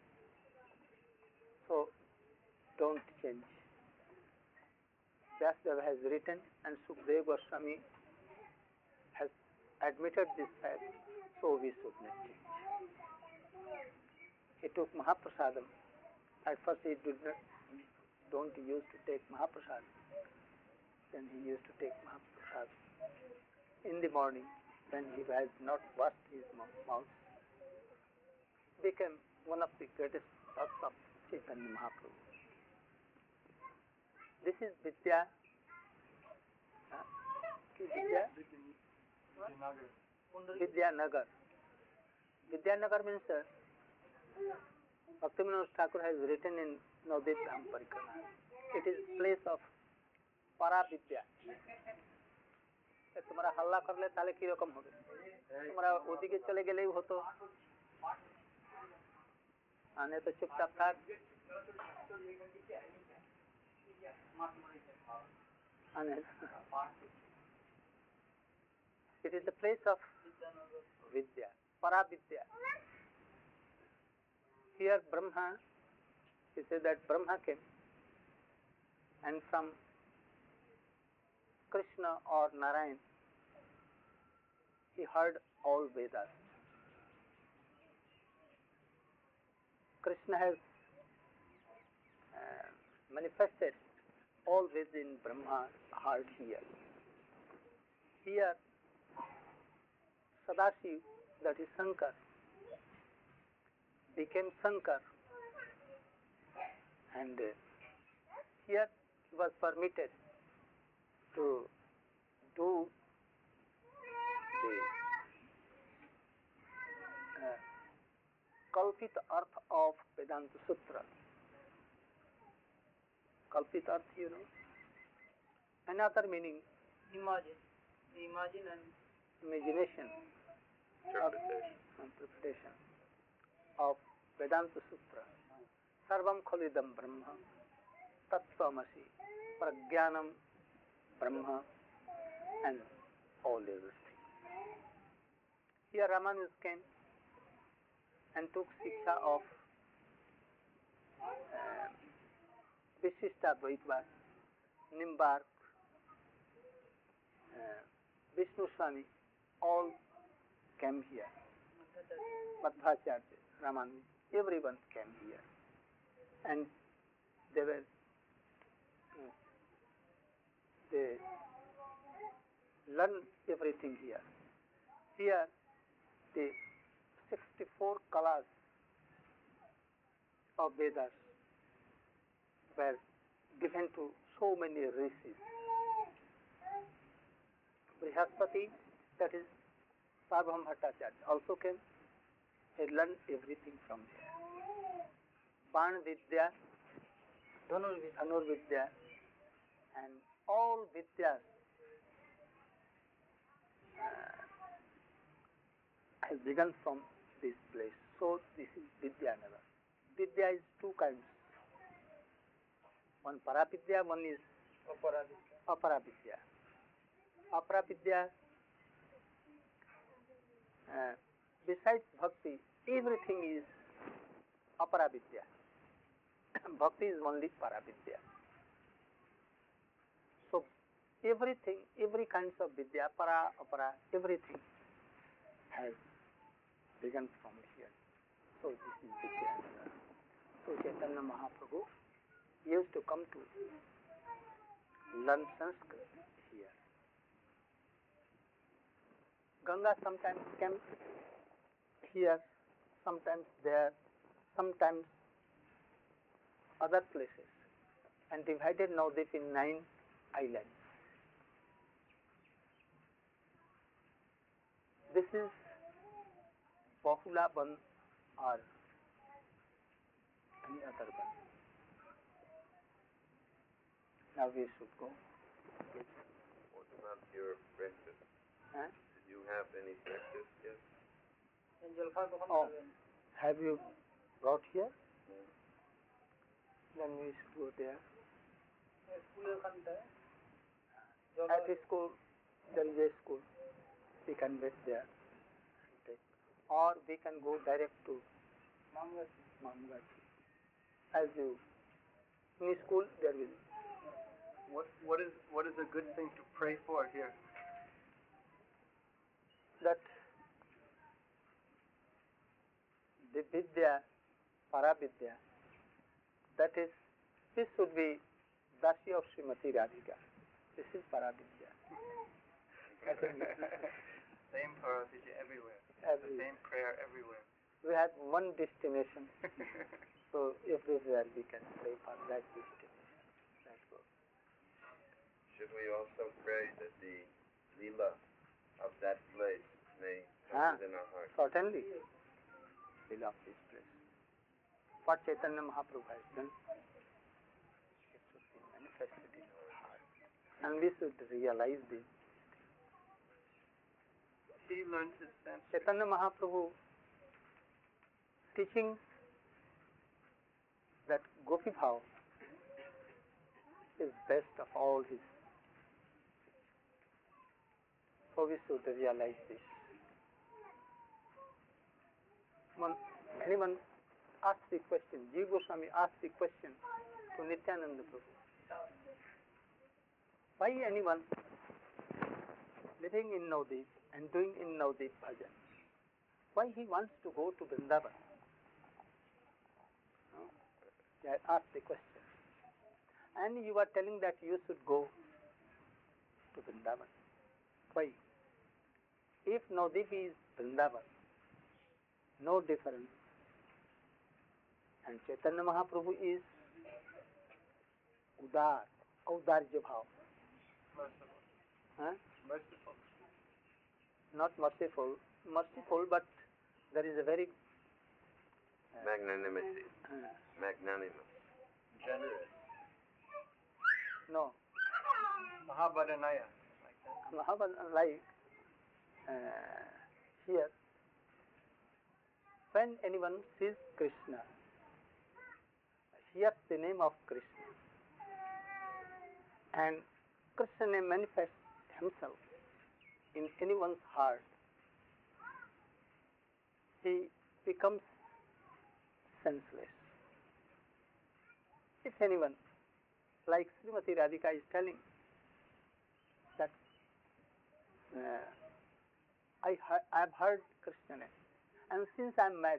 So, don't change. Vyasadeva has written and Sukadeva Goswami has admitted this fact, so we should not change. He took Mahaprasadam. At first he did not, don't used to take Mahaprasadam. Then he used to take Mahaprasadam. In the morning, when he has not washed his mouth, became one of the greatest thoughts of Chaitanya Mahaprabhu. This is Vidya. Uh, Vidya? Vidyanagar. Vidyanagar means uh, Bhaktivinoda Thakur has written in Navadvip Dham Parikrama. It is place of Paravidya. तुम्हारा हल्ला कर ले ताले की रकम होगे तुम्हारा ओदिके चले गेले हो तो आने तो चुपचाप था आने it is the place of Vidya, Paravidya. Here Brahma, he said that Brahma came and from Krishna or Narayan, he heard all Vedas. Krishna has uh, manifested all within Brahma's heart here. Here, Sadashiv, that is Shankar, became Shankar, and uh, here he was permitted to do the uh, Kalpit Arth of Vedanta Sutra. Kalpit Arth, you know. Another meaning, imagine, imagine and imagination, interpretation. Of, interpretation of Vedanta Sutra. Sarvam Khalidam Brahma, Tattvamasi, Pragyanam Brahma, and all everything. Here Ramanus came and took Siksha of uh, Vishishta Dvaitva, Nimbark, uh, Vishnu Swami, all came here. Madhvacharya, Ramanus, everyone came here. And they were, uh, they learned everything here. Here, the sixty-four kalas of Vedas were given to so many rishis. Brihaspati, that is Sarvabhauma Bhattacharya, also came. He learned everything from there. Bana Vidya, Dhanur Dhanur Vidya, and all Vidyas uh, has begun from this place. So this is Vidyanagar. Vidya is two kinds. One Paravidya, one is Aparavidya. Aparavidya, uh, besides Bhakti, everything is Aparavidya. Bhakti is only Paravidya. So everything, every kinds of Vidya, Para, Apara, everything has begun from here. So this is Vidyanagar. So Chaitanya Mahaprabhu used to come to learn Sanskrit here. Ganga sometimes came here, sometimes there, sometimes other places, and divided Navadvip in nine islands. This is Bahula Ban or any other ban. Now we should go. Yes. What about your breakfast? Huh? Did you have any breakfast yet? Oh, have you brought here? Then we should go there. At the school, there is a school. We can wait there. Or we can go direct to Mamgachi. As you, in school, there will. What what is what is a good thing to pray for here? That the Vidya, Paravidya, that is, this should be Dasi of Srimati Radhika. This is Paravidya. Same Paravidya everywhere. Everywhere. Same prayer everywhere. We have one destination, so everywhere we can pray for that destination. That's good. Should we also pray that the Leela of that place may Ah, come within our hearts? certainly. We love this place. What Chaitanya Mahaprabhu has done, it should be manifested in our heart. And we should realize this. He learns his Sanskrit. Chaitanya Mahaprabhu teaching that Gopi Bhav is best of all his. So we should realize this. One, anyone asked the question, Jiva Goswami asked the question to Nityananda Prabhu. Why anyone living in Navadvip and doing in Navadvip bhajan, why he wants to go to Vrindavan? No? I asked the question. And you are telling that you should go to Vrindavan. Why? If Navadvip is Vrindavan, no difference. And Chaitanya Mahaprabhu is Udar, Audarya Bhav. Merciful. Huh? Merciful. Not merciful, merciful, but there is a very uh, Magnanimity. uh, Magnanimous. Generous. no, Mahabharanaya. Like that. Mahabharata, like uh, here, when anyone sees Krishna, hears the name of Krishna, and Krishna manifests himself in anyone's heart, he becomes senseless. If anyone, like Srimati Radhika is telling, that uh, I, he- I have heard Krishna name, and since I am mad,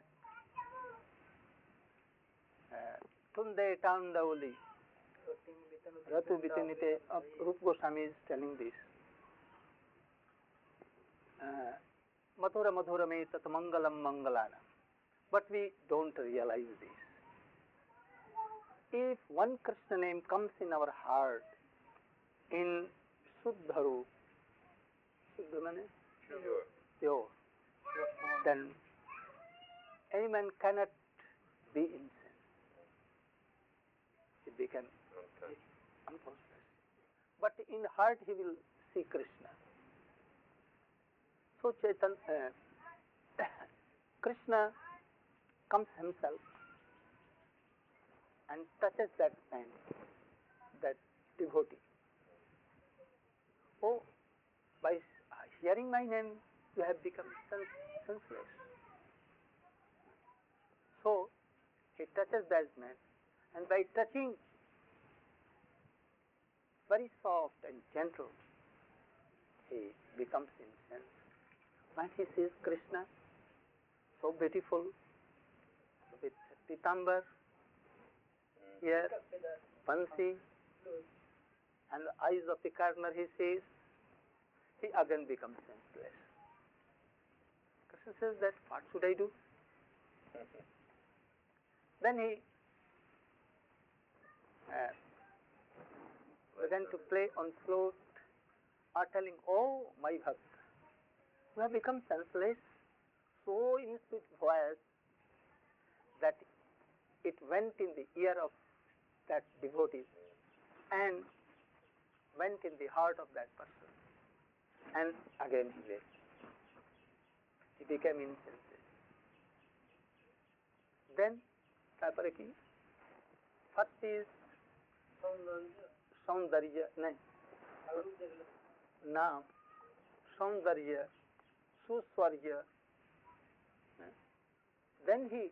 Tunde Tandauli, Ratu Vitinite, of Rupa Goswami is telling this. Uh, Mathura Madhura me tat mangalam mangalana. But we don't realize this. If one Krishna name comes in our heart in Suddharu, Suddha means Sure. pure, then any man cannot be insane. He became Okay. unconscious. But in heart he will see Krishna. So Chaitanya, uh, Krishna comes himself and touches that man, that devotee. Oh, by hearing my name, you have become sense, senseless. So he touches that man, and by touching, very soft and gentle, he becomes incense. When he sees Krishna, so beautiful, with pitambar, here, Bansi, and the eyes of the corner he sees, he again becomes senseless. Krishna says that, what should I do? Then he uh, began to play on flute, or telling, oh, my bhakt, you have become senseless, so in sweet voice that it went in the ear of that devotee and went in the heart of that person. And again he left. He became insensitive. Then, তারপরে কি? First is Saundarya, nahin, Naam, Saundarya, Suswarya. Then he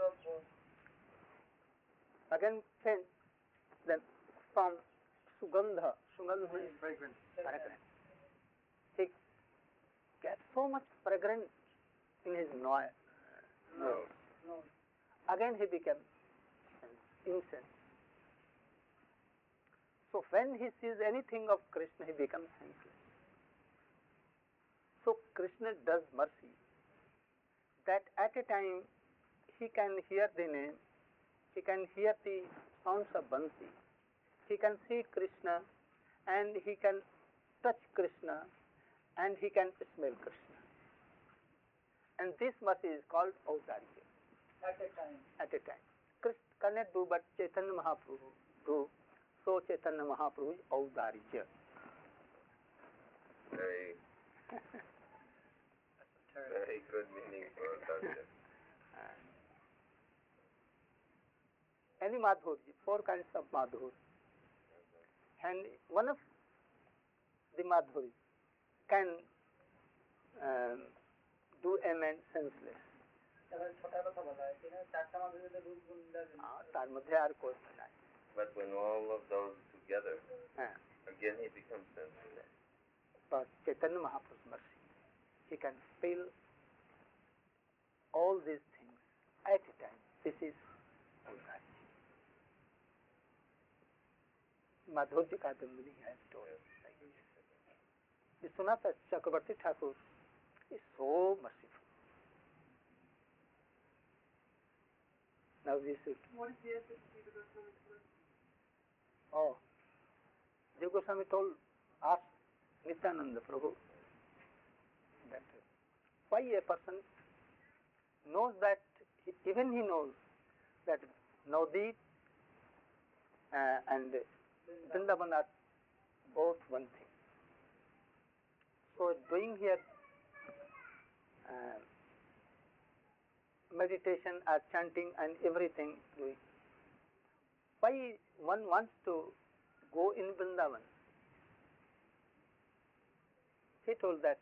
again came, then from Sugandha, Sugandha means fragrance, fragrance. He gets so much fragrance in his nose. No. Again he became incense. So when he sees anything of Krishna, he becomes senseless. So Krishna does mercy, that at a time he can hear the name, he can hear the sounds of Bansi, he can see Krishna, and he can touch Krishna, and he can smell Krishna. And this mercy is called Audarya. At a time. At a time. Krishna cannot do, but Chaitanya Mahaprabhu do. So Chaitanya Mahaprabhu is Audarya. Very, very good meaning for Audarya. Any Madhurya, four kinds of Madhur. And one of the Madhuri can um, do a man senseless. তার মধ্যে আর কোথাও নাই. But when all of those together, হ্যাঁ, again he becomes senseless. but Chaitanya Mahaprabhu's mercy, he can feel all these things at a time. This is Audarya. Madhurya Kadambini has told us like this. Vishwanatha Chakravarti Thakur is so merciful. Now we should. What is the essence of Jiva Goswami? Oh, Jiva Goswami told, asked Nityananda Prabhu that why a person knows that, he, even he knows that Navadvip uh, and Vrindavan are both one thing. So doing here uh, meditation or chanting and everything doing, why one wants to go in Vrindavan? He told that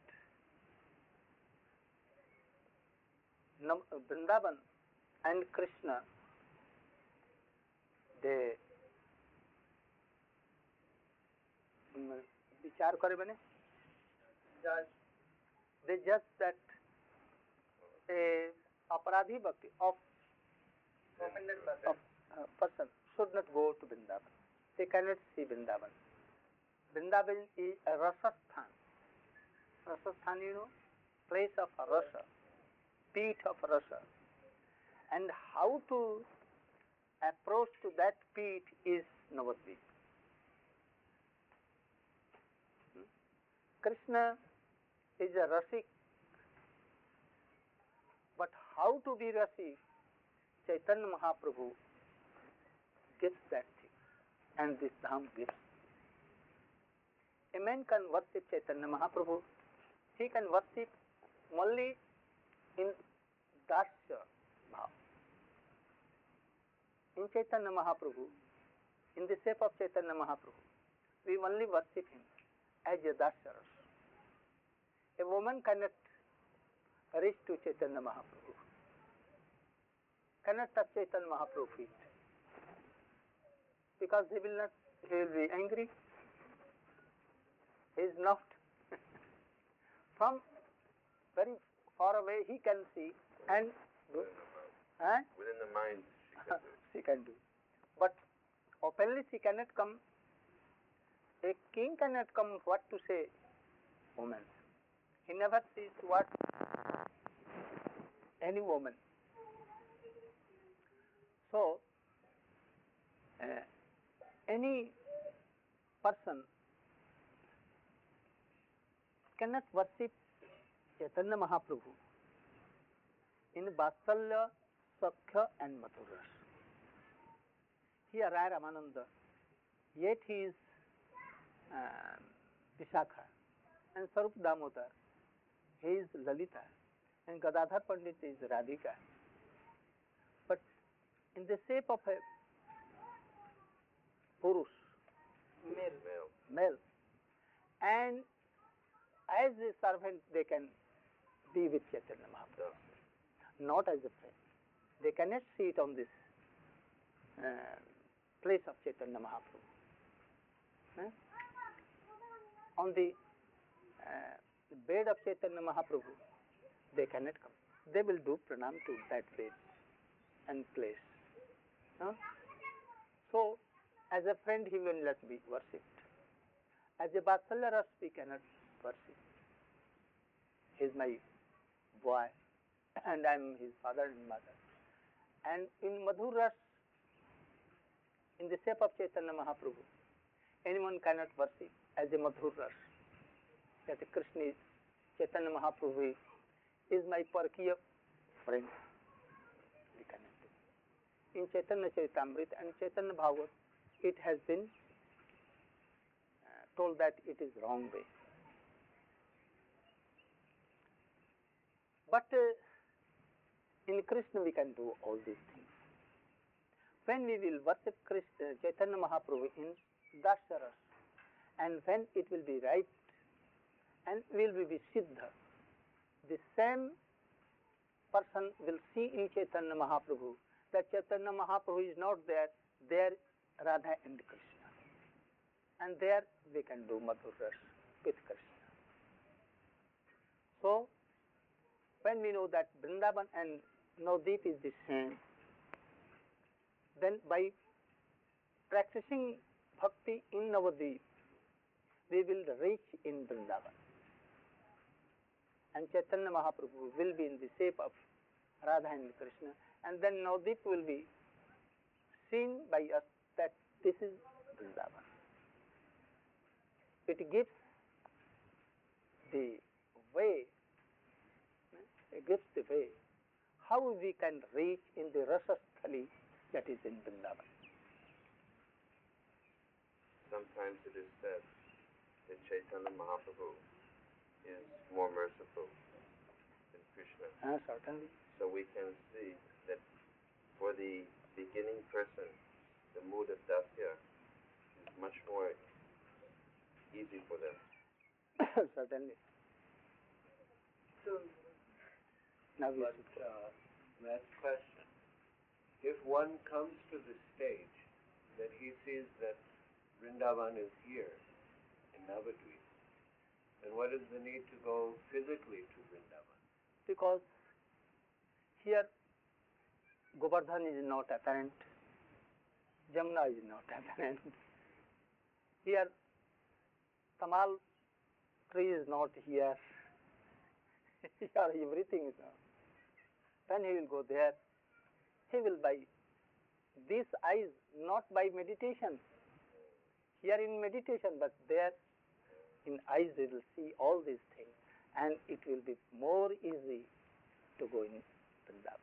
Vrindavan and Krishna, they विचार करे बने, they judge that a aparadhi bhakti of offended of uh, person should not go to Vrindavan. They cannot see Vrindavan. Vrindavan is a Rasasthan. Rasasthan, you know, place of rasa, peat of rasa, and how to approach to that peat is Navadvip. Hmm? Krishna is a rasik, but how to be rasik? Chaitanya Mahaprabhu gives that thing, and this dham gives. A man can worship Chaitanya Mahaprabhu, he can worship only in dasya bhav. In Chaitanya Mahaprabhu, in the shape of Chaitanya Mahaprabhu, we only worship him as a dasya rasa. A woman cannot reach to Chaitanya Mahaprabhu, cannot touch Chaitanya Mahaprabhu feet, because he will not, he will be angry. He is not. From very far away he can see and do. And Within the mind, she can do. she can do. But openly she cannot come. A king cannot come what to say woman. He never sees what any woman. So uh, any person cannot worship Chaitanya Mahaprabhu in Vatsalya, Sakhya and Madhuras. Here I Ramananda, yet he is uh, Vishakha, and Sarup Damodar, he is Lalita, and Gadadhar Pandit is Radhika. But in the shape of a Purush, Male. male, and as a servant they can be with Chaitanya Mahaprabhu, not as a friend. They cannot sit on this uh, place of Chaitanya Mahaprabhu. Eh? On the uh, bed of Chaitanya Mahaprabhu, they cannot come. They will do pranam to that bed and place. Huh? So, as a friend he will not be worshipped. As a Vatsalya Ras we cannot worship. He is my boy and I am his father and mother. And in Madhur Ras, in the shape of Chaitanya Mahaprabhu, anyone cannot worship as a Madhur Ras. That Krishna is, Chaitanya Mahaprabhu is my Parkiya friend. We cannot do. In Chaitanya Charitamrita and Chaitanya Bhagavat, it has been uh, told that it is wrong way. But uh, in Krishna we can do all these things. When we will worship Krishna, Chaitanya Mahaprabhu in Dasya Ras, and when it will be right, and will be Siddha, the same person will see in Chaitanya Mahaprabhu that Chaitanya Mahaprabhu is not there, there Radha and Krishna. And there we can do Madhur Ras with Krishna. So, when we know that Vrindavan and Navadvip is the same, then by practicing bhakti in Navadvip, we will reach in Vrindavan. And Chaitanya Mahaprabhu will be in the shape of Radha and Krishna, and then Navadvip will be seen by us that this is Vrindavan. It gives the way, it gives the way how we can reach in the Rasasthali that is in Vrindavan. Sometimes it is said that Chaitanya Mahaprabhu is more merciful than Krishna. Uh, certainly. So we can see that for the beginning person, the mood of dasya is much more easy for them. Certainly. So, Now we but, should uh, last question. If one comes to the stage that he sees that Vrindavan is here in Navadvip, then what is the need to go physically to Vrindavan? because here Govardhan is not apparent, Jamuna is not apparent. Here Tamal tree is not here. Your everything is on. Then he will go there. He will by these eyes, not by meditation. Here in meditation, but there in eyes he will see all these things, and it will be more easy to go in Vrindavan.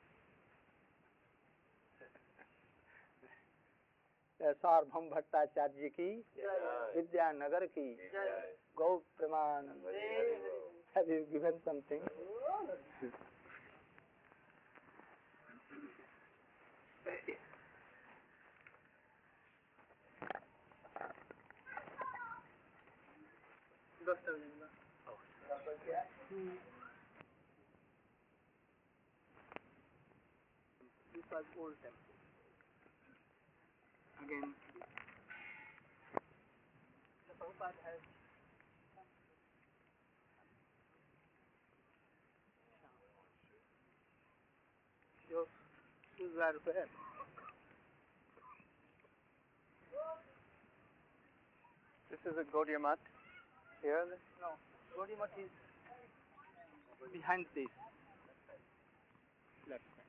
सार्वभौम भट्टाचार्य की, विद्यानगर की, गौ Premanand. Have you given something? This was old temple. Again, the Prabhupada has your shoes are where? This is a Gaudiya Math. Here? No, Gaudiya Math is behind this. Left side.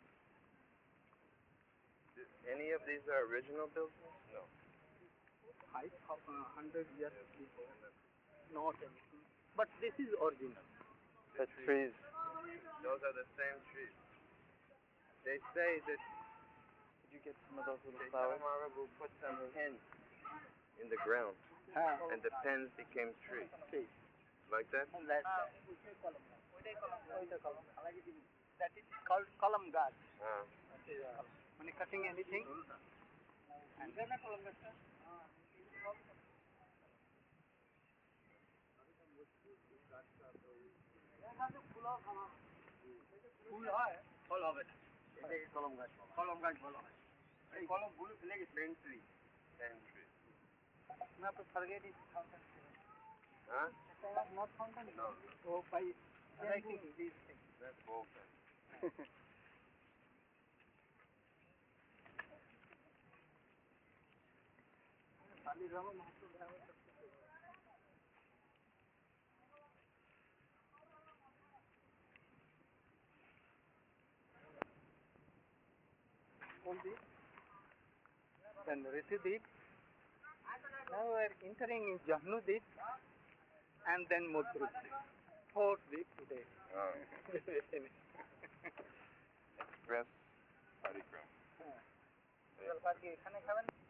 Any of these are original buildings? No. Five uh, hundred years before. Not anything. But this is original. The trees. Those are the same trees. They say that Did you get some of those little flowers? Chaitanya Mahaprabhu put some pens in the ground, Ah, and the pens became trees. trees. Like that? On that side. That is called column guard. Uh, When you're cutting anything, and ফুল হয়, ফল হবে না। এটাকে কলম গাছ বলা হয়। কলম গাছ বলা হয়। এই কলমগুলো ফেলে গেছে ten trees. Ten trees. না তো forget it fountain. Huh? Not fountain. No. So by writing these things. That's Volta. खाली रहो महत्व बराबर सबसे on this, then Rishidip. Now we are entering in Jahnudip and then Mudrudip. Fourth deep today. Oh. Express party ground. এখানে খাবেন